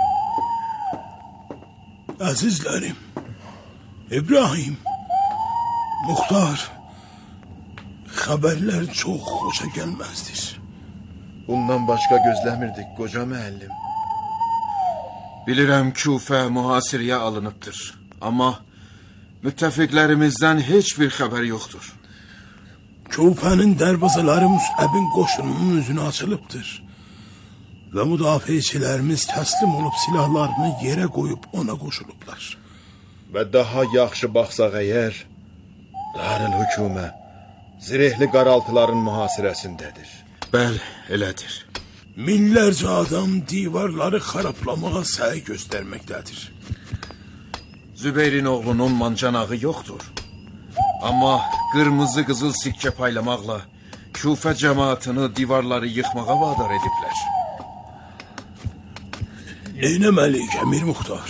Əzizlərim, İbrahim, Muxtar, xəbərlər çox xoşa gəlməzdir. Bundan başqa gözləmirdik, qoca müəllim. Bilirəm Küfə mühasirəyə alınıbdır. Amma müttəfiqlərimizdən heç bir xəbər yoxdur. Küfənin dərvazaları Musəbin qoşununun üzünə açılıbdır. Və müdafiəçilərimiz təslim olub silahlarını yerə qoyub ona qoşulublar. Və daha yaxşı baxsaq əgər, Darülhükümə zirehli qaraltıların mühasirəsindədir. Bəli, elədir. Minlərcə adam divarları xarablamağa səy göstərməkdədir. Zübeyrin oğlunun mancanağı yoxdur. Amma qırmızı qızıl sikkə paylamaqla Küfə cəmaatını divarları yıxmağa vadar ediblər. Neynəməliyik, Əmir Muxtar?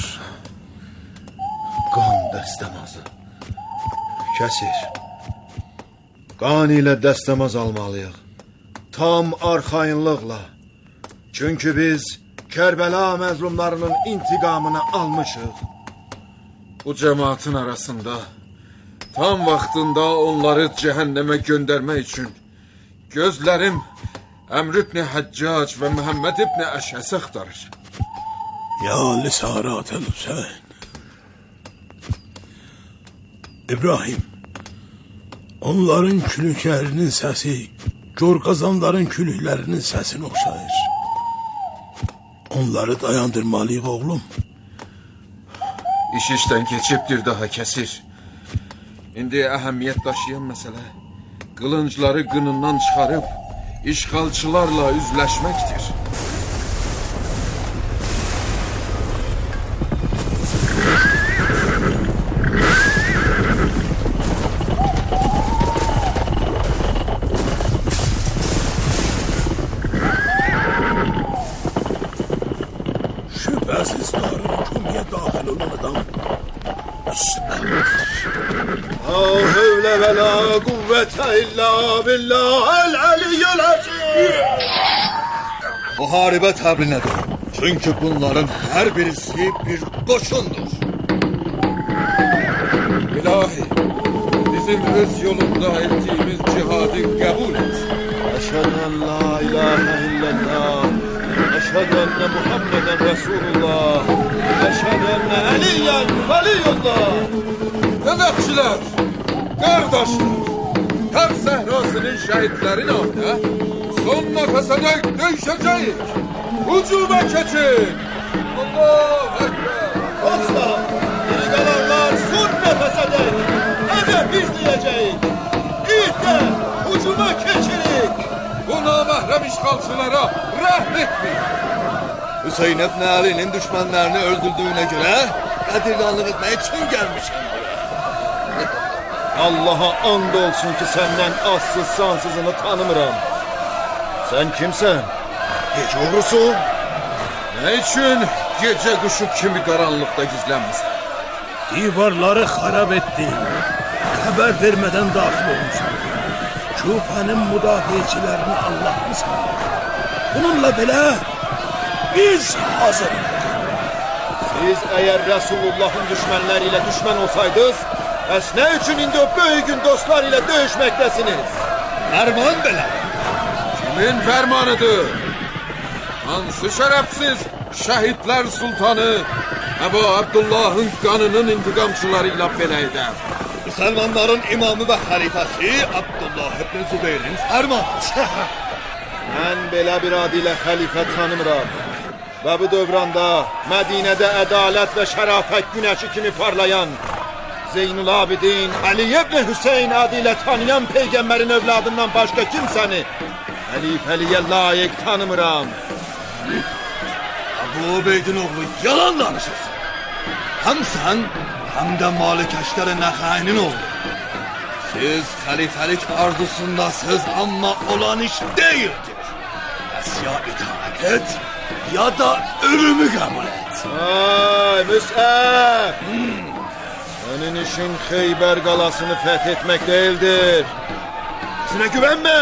Qan dəstəmazı kəsir. Qan ilə dəstəmaz almalıyıq. Tam arxayınlıqla. Çünki biz Kərbəla məzlumlarının intiqamını almışıq. Bu cəmaatın arasında tam vaxtında onları cəhənnəmə göndərmək üçün gözlərim Əmr ibn Həccac və Məhəmməd ibn Əşəsə axtarır. Ya Lisarat-ül Hüseyn. İbrahim, onların külüklərinin səsi Corqazanların külüklərinin səsini oxşayır. Onları dayandırmalıyıq, oğlum. İş işdən keçibdir, daha kəsir. İndi əhəmiyyət daşıyan məsələ qılıncları qınından çıxarıb işğalçılarla üzləşməkdir. Şübhəsiz Darülhükümə daxil olan adam İslam'dır. La hevle ve la kuvvete illa billahil aliyyil azim. Muharebe təbrinədir. Çünkü bunların her birisi bir qoşundur. İlahi, bizim öz yolunda ettiğimiz cihadı qəbul et. Eşhedü en la ilahe illallah. Eşhedü enne Muhammeden Resulullah. Eşhedü enne Aliyyen Veliyullah. Nöbətçilər, qardaşlar, Kar səhrasının şəhidləri namına son nəfəsədək döyüşəcəyik. Hücuma keçin! Allah Ekber! Aslan, geri qalanlar son nəfəsədək hədəf izləyəcəyik. İlkdə hücuma keçirik. Bu naməhrəm işğalçılara rəhm etmeyin. Hüseyin ibn Ali'nin düşmanlarını öldürdüğüne göre qədirdanlıq etmək üçün gəlmişəm. Allah'a and olsun ki senden assız sansızını tanımıram. Sen kimsen? Gece oğrusu? Ne için gece kuşu kimi karanlıkta gizlenmişsin? Divarları xarab etdin. xəbər vermədən daxil olmuşam. Küfənin müdafiəçilərini Allah'ın sanır. Bununla belə biz hazırıq. Siz əgər Rəsulullahın düşmənləri ilə düşmən olsaydınız, bəs nə üçün indi o böyük gün dostlar ilə döyüşməkdəsiniz? Fərman belə. Kimin fərmanıdır? Hansı şərəfsiz şəhidlər sultanı Əbu Abdullahın qanının intiqamçıları ilə belə edər? Müsəlmanların imamı və xəlifəsi Abdullah ibn Zübeyrin fərmanı. Mən belə bir adilə xəlifə tanımıram. Və bu dövranda Mədinədə ədalət və şərafət günəşi kimi parlayan Zeynul Abidin Ali ibn Hüseyn adilə tanıyan Peyğəmbərin övladından başqa kimsəni xəlifəliyə layiq tanımıram. Əbu Ubeydin oğlu yalan danışırsın. Həm sən, həm də Malik Əşkər Nəxainin oğlu. Siz xəlifəlik arzusundasınız, amma olan iş deyildir. Bəs ya itaat et, ya da ölümü qəbul et. Ay Müsəb! Sənin işin Xeybər qalasını fəth etmək deyildir. Sinə güvənmə!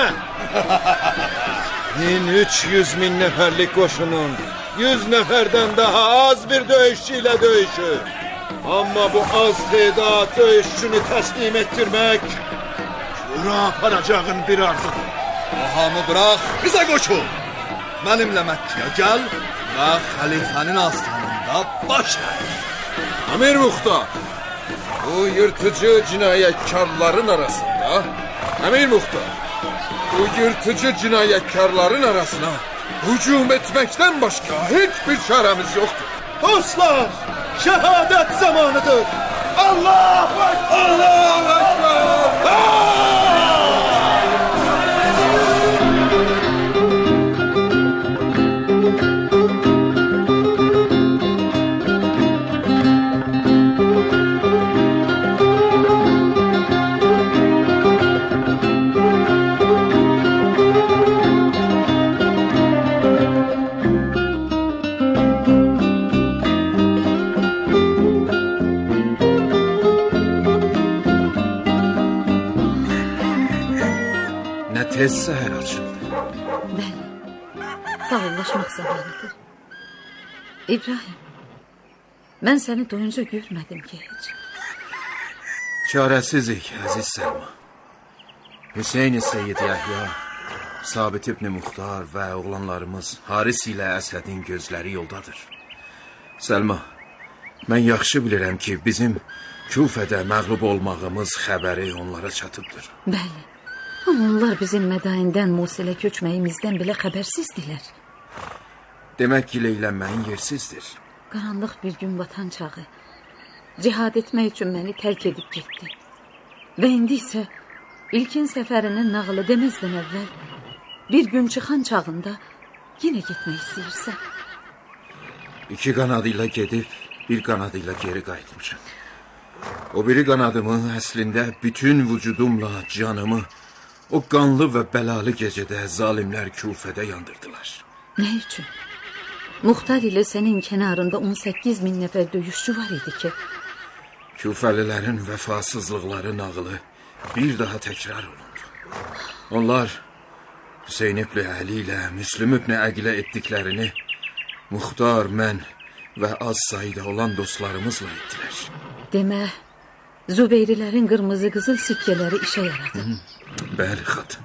1300 min nəfərlik qoşunun 100 nəfərdən daha az bir döyüşçü ilə döyüşür. Amma bu az tedad döyüşçünü təslim etdirmək Kura aparacağın bir arzudur. Ahamı bırax, bizə qoşul. Mənimlə Məkkəyə gəl və xəlifənin astanında baş əyl. Əmir Muxtar, bu yırtıcı cinayətkarların arasında, hücum etməkdən başqa heç bir çarəmiz yoxdur. Dostlar, şəhadət zamanıdır. Allahu Ekber! Allahu Ekber! Tez səhər açıldı. Bəli, sağollaşmaq zamanıdır. İbrahim, mən səni doyunca görmədim ki heç. Çarəsizik, əziz Səlma. Hüseyn-i Seyyid Yəhya, Sabit ibn Muxtar və oğlanlarımız Haris ilə Əsədin gözləri yoldadır. Səlma, mən yaxşı bilirəm ki, bizim Küfədə məğlub olmağımız xəbəri onlara çatıbdır. Bəli. Amma onlar bizim Mədayindən Musilə köçməyimizdən belə xəbərsizdirlər. Demək ki, leylənməyin yersizdir. Qaranlıq bir gün vatan çağı cihad etmək üçün məni tərk edib getdi. Və indi isə ilkin səfərinin nağılı deməzdən əvvəl bir gün çıxan çağında yenə getmək istəyirsən. 2 qanadıyla gedib, bir qanadıyla geri qayıtmışam. O biri qanadımı əslində bütün vücudumla canımı o qanlı və bəlalı gecədə zalimlər Küfədə yandırdılar. Nə üçün? Muxtar ilə sənin kənarında 18 min nəfər döyüşçü var idi ki. Küfəlilərin vəfasızlıqları nağılı bir daha təkrar olundu. Onlar Hüseyn ibn Əli ilə Müslüm ibn Əqilə etdiklərini Muxtar, mən və az sayıda olan dostlarımızla etdilər. Demək, Zübeyrilərin qırmızı qızıl sikkələri işə yaradı. Bəli, xatın.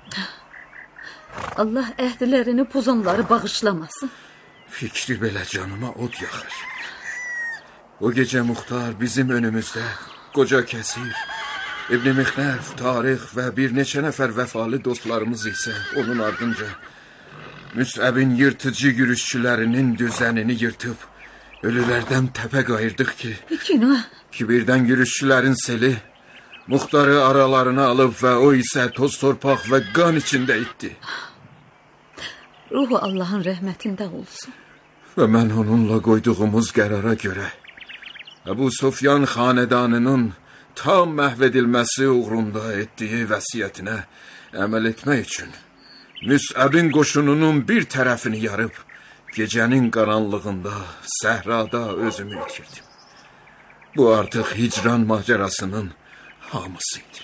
Allah əhdlərini pozanları bağışlamasın. Fikri belə canıma od yaxır. O gecə Muxtar bizim önümüzdə qoca Kəsir, İbn Mixnəf, Tarix və bir neçə nəfər vəfalı dostlarımız isə onun ardınca Müsəbin yırtıcı yürüşçülərinin düzənini yırtıb ölülərdən təpə qayırdıq ki, birdən yürüşçülərin seli Muxtarı aralarına alıb və o isə toz torpaq və qan içində itdi. Ruhu Allahın rəhmətində olsun. Və mən onunla qoyduğumuz qərara görə Əbu Sufyan xanədanının tam məhv edilməsi uğrunda etdiyi vəsiyyətinə əməl etmək üçün Müsəbin qoşununun bir tərəfini yarıb gecənin qaranlığında, səhrada özümü itirdim. Bu artıq hicran macərasının hamısı idi.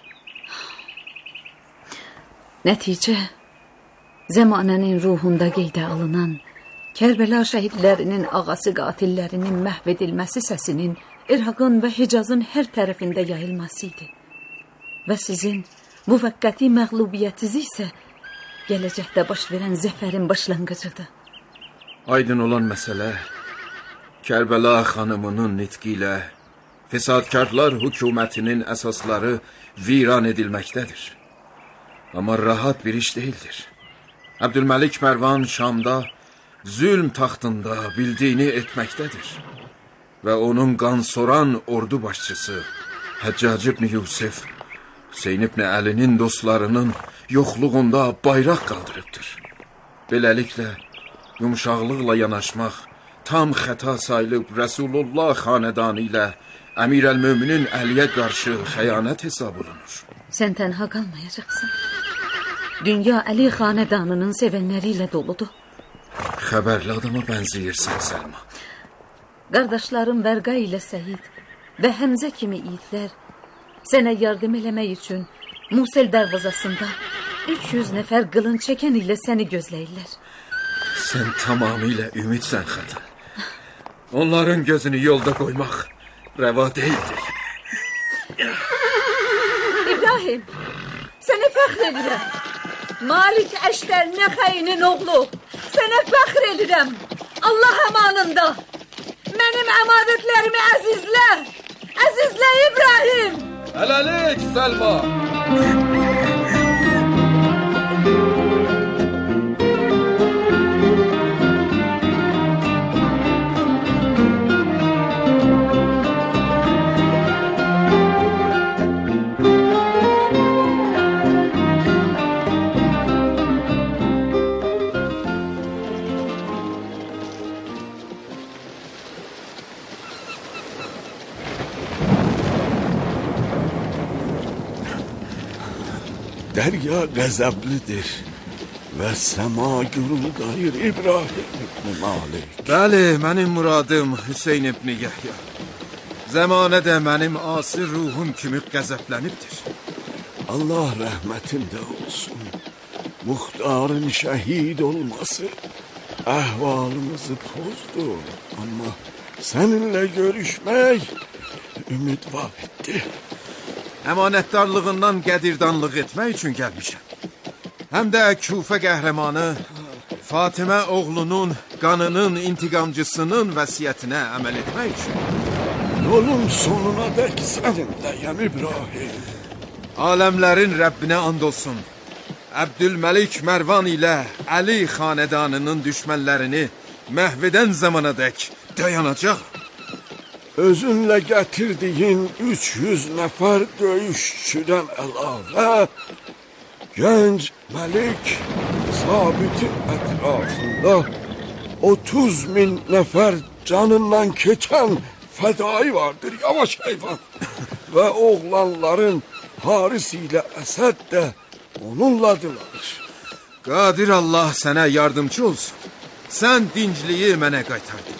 Nəticə, zəmanənin ruhunda qeydə alınan Kərbəla şəhidlərinin ağası qatillərinin məhv edilməsi səsinin İraqın və Hicazın hər tərəfində yayılması idi. Və sizin müvəqqəti məğlubiyyətiniz isə gələcəkdə baş verən zəfərin başlanğıcıdır. Aydın olan məsələ, Kərbəla xanımının nitqi ilə fəsadkarlar hökumətinin əsasları viran edilməkdədir. Amma rahat bir iş deyildir. Abdülməlik Mərvan Şamda zülm taxtında bildiyini etməkdədir. Və onun qansoran ordu başçısı Həccac ibn Yusuf, Hüseyn ibn Əlinin dostlarının yoxluğunda bayraq qaldırıbdır. Beləliklə, yumuşaqlıqla yanaşmaq tam xəta sayılıb Rəsulullah xanədanı ilə Əmirəl-Möminin Əliyə qarşı xəyanət hesab olunur. Sən tənha qalmayacaqsan. Dünya Əli xanədanının sevənləri ilə doludur. Xəbərli adama bənzəyirsən, Səlma. Qardaşlarım Vərqa ilə Səhid və Həmzə kimi yiğitlər sənə yardım eləmək üçün Musel darvazasında 300 nəfər qılınc çəkən ilə səni gözləyirlər. Sən tamamilə ümidsən, xatan. Onların gözünü yolda qoymaq rəva deyildir. İbrahim, sənə fəxr edirəm. Malik Əşdər Nəxəyinin oğlu, sənə fəxr edirəm. Allah əmanında. Mənim əmanətlərimi əzizlə. Əzizlə İbrahim. Hələlik, Səlma. Derya qəzəblidir və səma guruldayır İbrahim ibn Malik. Bəli, mənim muradım Hüseyn ibn Yəhya. Zəmanə də mənim asir ruhum kimi qəzəblənibdir. Allah rəhmətində olsun. Muxtarın şəhid olması əhvalımızı pozdu. Amma səninlə görüşmək ümid vaxtdir. Əmanətdarlığından qədirdanlıq etmək üçün gəlmişəm. Həm də Küfə qəhrəmanı Fatimə oğlunun qanının intiqamcısının vəsiyyətinə əməl etmək üçün. Yolun sonuna dək səninləyəm İbrahim. Aləmlərin Rəbbinə and olsun. Abdülməlik Mərvan ilə Əli xanədanının düşmənlərini məhv edən zamana dək dayanacaq. Özünlə gətirdiyin 300 nəfər döyüşçüdən əlavə gənc Məlik Sabitin ətrafında 30.000 nəfər canından keçən fədai vardır, yavaş heyvan. Və oğlanların Haris ilə Əsəd də onunladılar. Qadir Allah sənə yardımcı olsun. Sən dincliyi mənə qaytardın.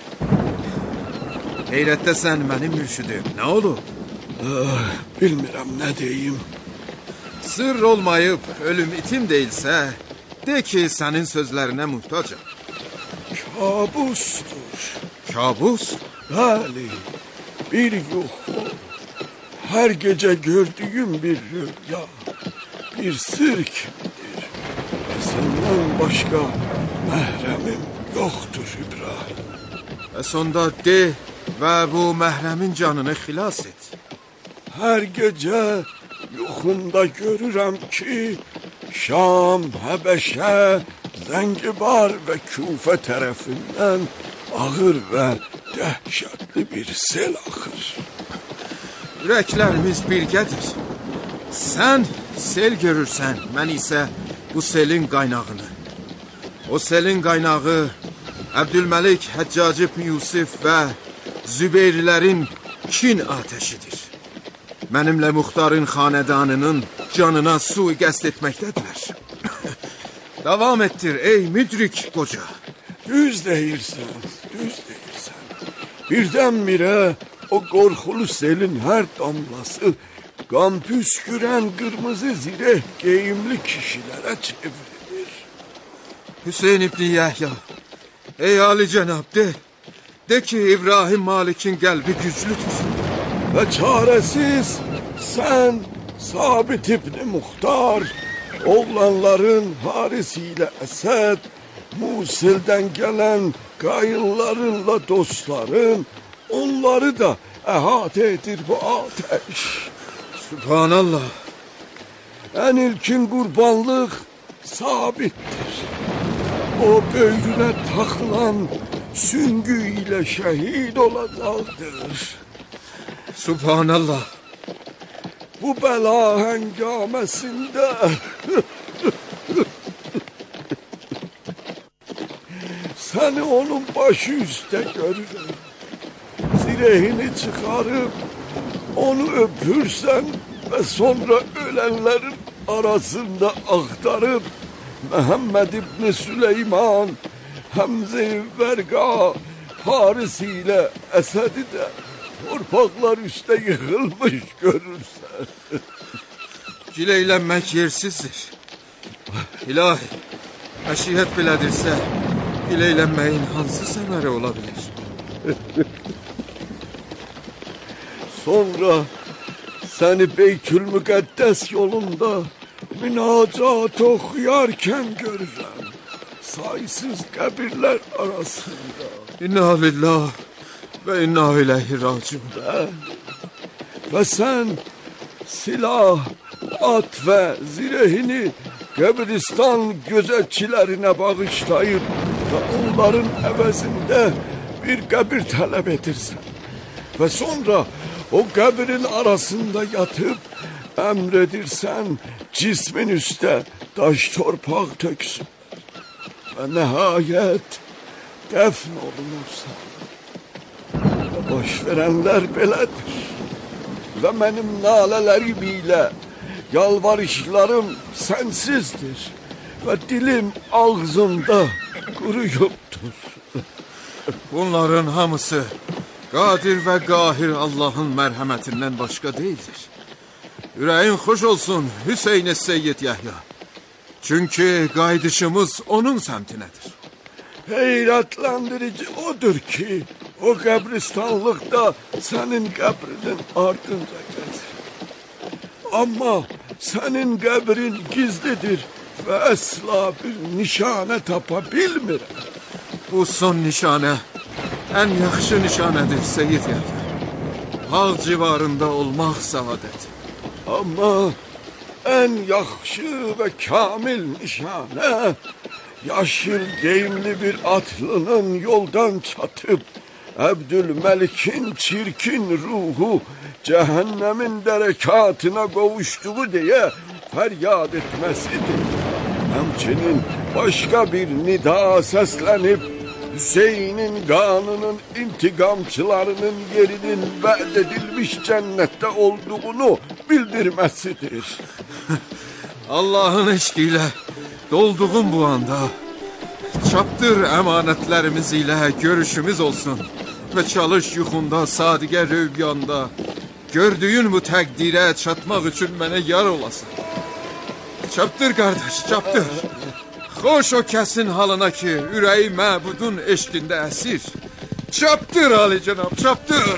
Heyrətdəsən mənim mürşidim, nə olub? Bilmirəm nə deyim. Sır olmayıb ölüm itim deyilsə, de ki sənin sözlərinə muhtacam. Kabusdur. Kabus? Bəli, bir yuxu. Hər gecə gördüyüm bir rüya, bir sır kimidir. Və səndən başqa məhrəmim yoxdur İbrahim. Və sonda de və bu məhrəmin canını xilas et. Hər gecə yuxumda görürəm ki, Şam, Həbəşə, Zəngibar və Küfə tərəfindən ağır və dəhşətli bir sel axır. Ürəklərimiz birgədir. Sən sel görürsən, mən isə bu selin qaynağını. O selin qaynağı Abdülməlik Həccac ibn Yusuf və Zübeyirlərin kin ateşidir. Mənimlə Muxtarın xanədanının canına sui-qəsd etməkdədirlər. Davam etdir ey müdrik qoca. Düz deyirsən, düz deyirsən. Birdən-birə o qorxulu selin hər damlası Qan püskürən qırmızı zireh geyimli kişilərə çevrilir. Hüseyin İbni Yahya, ey Ali Cenab de ki İbrahim Malik'in qəlbi güclüdür. Və çarəsiz sən Sabit İbni Muxtar, oğlanların Haris ilə Əsəd, Musildən gələn qayınlarınla dostların, onları da əhatə edir bu ateş. Subhanallah. Ən ilkin qurbanlıq Sabitdir. O böyrünə taxılan süngü ilə şəhid olacaqdır. Subhanallah. Bu bəla həngaməsində səni onun başı üstə görürəm. Zirehini çıxarıb onu öpürsən və sonra ölənlərin arasında axtarıb Məhəmməd İbni Süleyman, Həmzə-i Vərqa, Haris ilə Əsədi də torpaqlar üstə yığılmış görürsən. Gileylənmək yersizdir. İlahi, məşiyyət belədirsə, gileylənməyin hansı səməri ola bilir? Sonra səni Beytül-Müqəddəs yolunda münacat oxuyarkən görürəm. Saysız qəbirlər arasında. İnna lillah və inna ileyhi raciun. Və sən silah, at və zirehini qəbristan gözətçilərinə bağışlayıb və onların əvəzində bir qəbir tələb edirsən. Və sonra o qəbirin arasında yatıb əmr edirsən cismin üstə daş torpaq töksün. Və nəhayət dəfn olunursan. Və baş verənlər belədir. Və mənim nalələrim ilə yalvarışlarım sənsizdir. Və dilim ağzımda quruyubdur. Bunların hamısı qadir və qahir Allahın mərhəmətindən başqa deyildir. Ürəyin xoş olsun Hüseyin Seyyid Yahya. Çünki qaydışımız onun səmtinədir. Heyrətləndirici odur ki, o qəbristanlıqda sənin qəbrinin ardınca gəzir. Amma sənin qəbrin gizlidir və əsla bir nişanə tapa bilmirəm. Bu son nişanə ən yaxşı nişanədir Seyyid Yahya. Hağ civarında olmaq səadəti. Amma ən yaxşı və kamil nişanə yaşıl geyimli bir atlının yoldan çatıb Əbdülməlikin çirkin ruhu cəhənnəmin dərəkatına qovuşduğu deyə fəryad etməsidir. Həmçinin başqa bir nida səslənib Hüseynin qanının intiqamçılarının yerinin vəd edilmiş cənnətdə olduğunu bildirməsidir. Allahın eşqi ilə dolduğum bu anda çapdır əmanətlərimiz ilə görüşümüz olsun və çalış yuxunda, sadiqə rövyanda gördüyün bu təqdirə çatmaq üçün mənə yar olasın. Çapdır qardaş, çapdır. Xoş o kəsin halına ki, ürəyi məbudun eşqində əsir. Çapdır Ali Cənab, çapdır.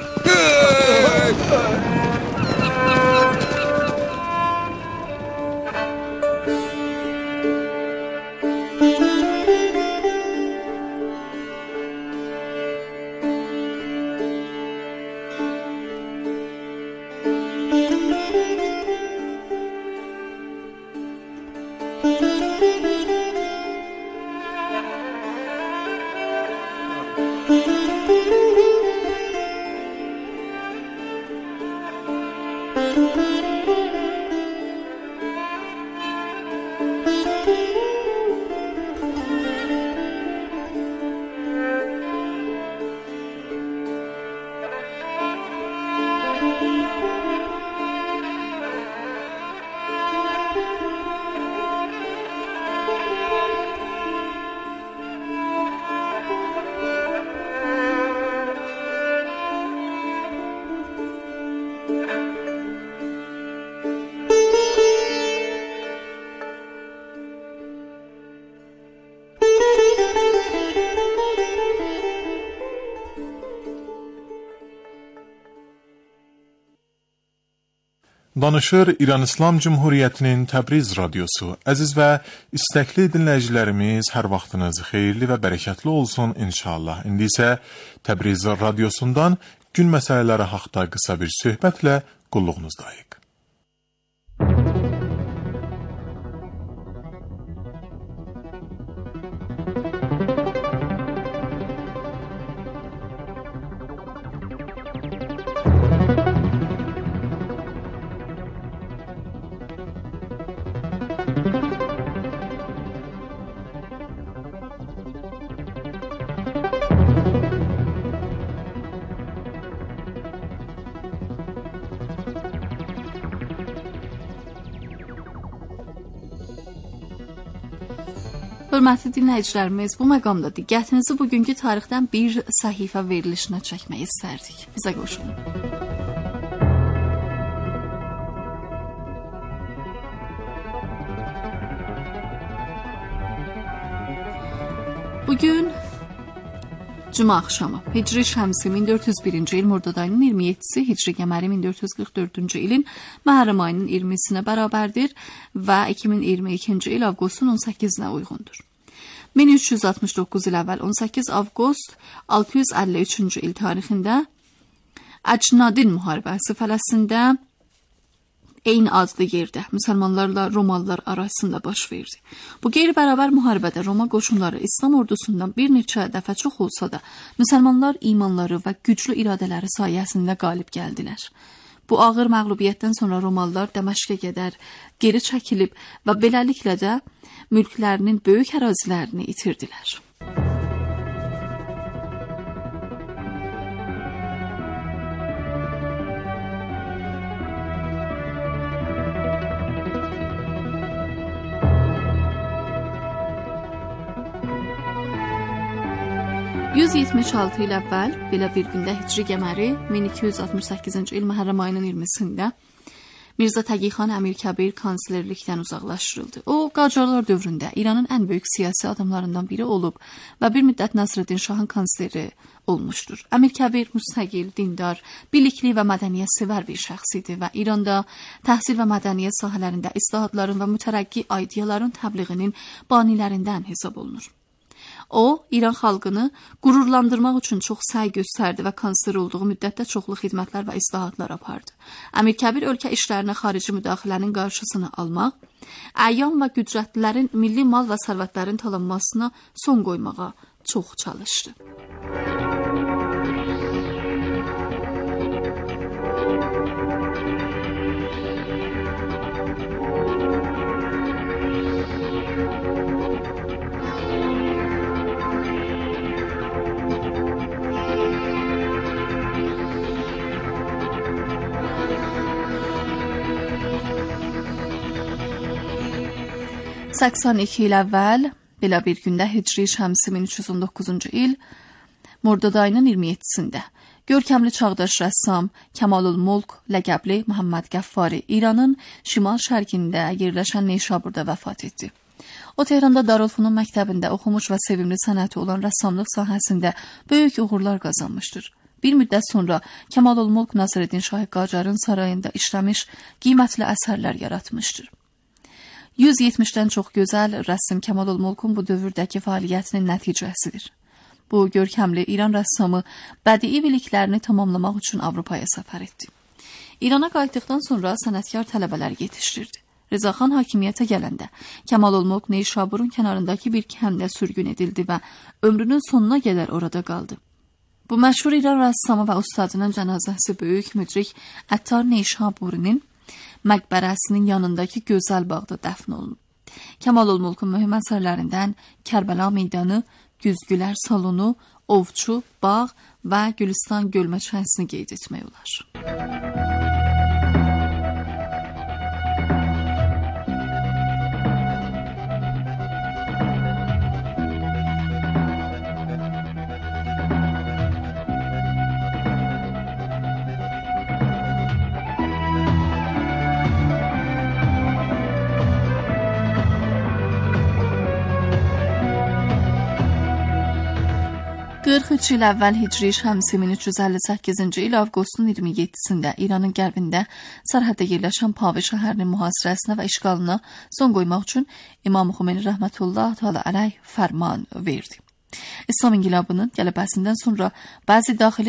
Danışır İran İslam Cumhuriyyətinin Təbriz radiosu. Əziz və istəkli dinləyicilərimiz, hər vaxtınız xeyirli və bərəkətli olsun inşallah. İndi isə Təbriz radiosundan gün məsələləri haqqında qısa bir söhbətlə qulluğunuzdayıq. Hörmətli dinləyicilərimiz, bu məqamda diqqətinizi bugünkü tarixdən bir səhifə verilişinə çəkmək istərdik. Bizə qoşulun. Bugün Cümə axşamı, Hicri Şəmsi 1401-ci il Mordad ayının 27-si, Hicri Qəməri 1444-cü ilin Məhərrəm ayının 20-sinə bərabərdir və 2022-ci il Avqustun 18-nə uyğundur. 1369 il əvvəl 18 Avqust 653-cü il tarixində Əcnadin müharibəsi Fələstində eyni adlı yerdə müsəlmanlarla Romalılar arasında baş verdi. Bu qeyri-bərabər müharibədə Roma qoşunları İslam ordusundan bir neçə dəfə çox olsa da müsəlmanlar imanları və güclü iradələri sayəsində qalib gəldilər. Bu ağır məğlubiyyətdən sonra Romalılar Dəməşqə qədər geri çəkilib və beləliklə də mülklərinin böyük ərazilərini itirdilər. ...176 il əvvəl, belə bir gündə Hicri Qəməri 1268-ci il Məhərrəm ayının 20-sində Mirzə Təqixan Əmirkəbir kanslerlikdən uzaqlaşdırıldı. O, Qacarlar dövründə İranın ən böyük siyasi adamlarından biri olub və bir müddət Nəsrəddin Şahın kansleri olmuşdur. Əmirkəbir müstəqil, dindar, bilikli və mədəniyyət sevər bir şəxs idi və İranda təhsil və mədəniyyət sahələrində islahatların və mütərəqqi ideyaların təbliğinin banilərindən hesab olunur. O, İran xalqını qürurlandırmaq üçün çox səy göstərdi və kansler olduğu müddətdə çoxlu xidmətlər və islahatlar apardı. Əmirkəbir ölkə işlərinə xarici müdaxilənin qarşısını almaq, əyyan və qüdrətlilərin milli mal və sərvətlərin talanmasına son qoymağa çox çalışdı. Səksən il əvvəl, belə bir gündə Hicri Şəmsi 1319-cu il Mordad ayının 27-sində görkəmli çağdaş rəssam Kəmalülmülk ləqəbli Məhəmməd Qəffari İranın şimal-şərqində yerləşən Neşaburda vəfat etdi. O, Tehranda Darülfünun məktəbində oxumuş və sevimli sənəti olan rəssamlıq sahəsində böyük uğurlar qazanmışdır. Bir müddət sonra Kəmalülmülk Nəsrəddin Şah Qacarın sarayında işləmiş qiymətli əsərlər yaratmışdır. 170-dən çox gözəl rəsm Kəmalülmülkün bu dövrdəki fəaliyyətinin nəticəsidir. Bu görkəmli İran rəssamı bədii biliklərini tamamlamaq üçün Avropaya səfər etdi. İrana qayıtdıqdan sonra sənətkar tələbələr yetişdirdi. Rızaxan hakimiyyətə gələndə Kəmalülmülk Neşaburun kənarındakı bir kəndə sürgün edildi və ömrünün sonuna qədər orada qaldı. Bu məşhur İran rəssamı və ustadının cənazəsi böyük müdrik Əttar Neşaburinin məqbərəsinin yanındakı gözəl bağda dəfn olunub. Kəmalülmülkün mühüm əsərlərindən Kərbəla meydanı, Güzgülər salonu, Ovçu, Bağ və Gülüstan gölməçəsini qeyd etmək olar. 43 il əvvəl Hicri şəmsi 1358-ci il avqustun 27-sində İranın qərbində sərhəddə yerləşən Pave şəhərinin mühasirəsinə və işğalına son qoymaq üçün İmam Xomeyni rəhmətullah təala əleyh fərman verdi. İslam inqilabının qələbəsindən sonra bəzi daxili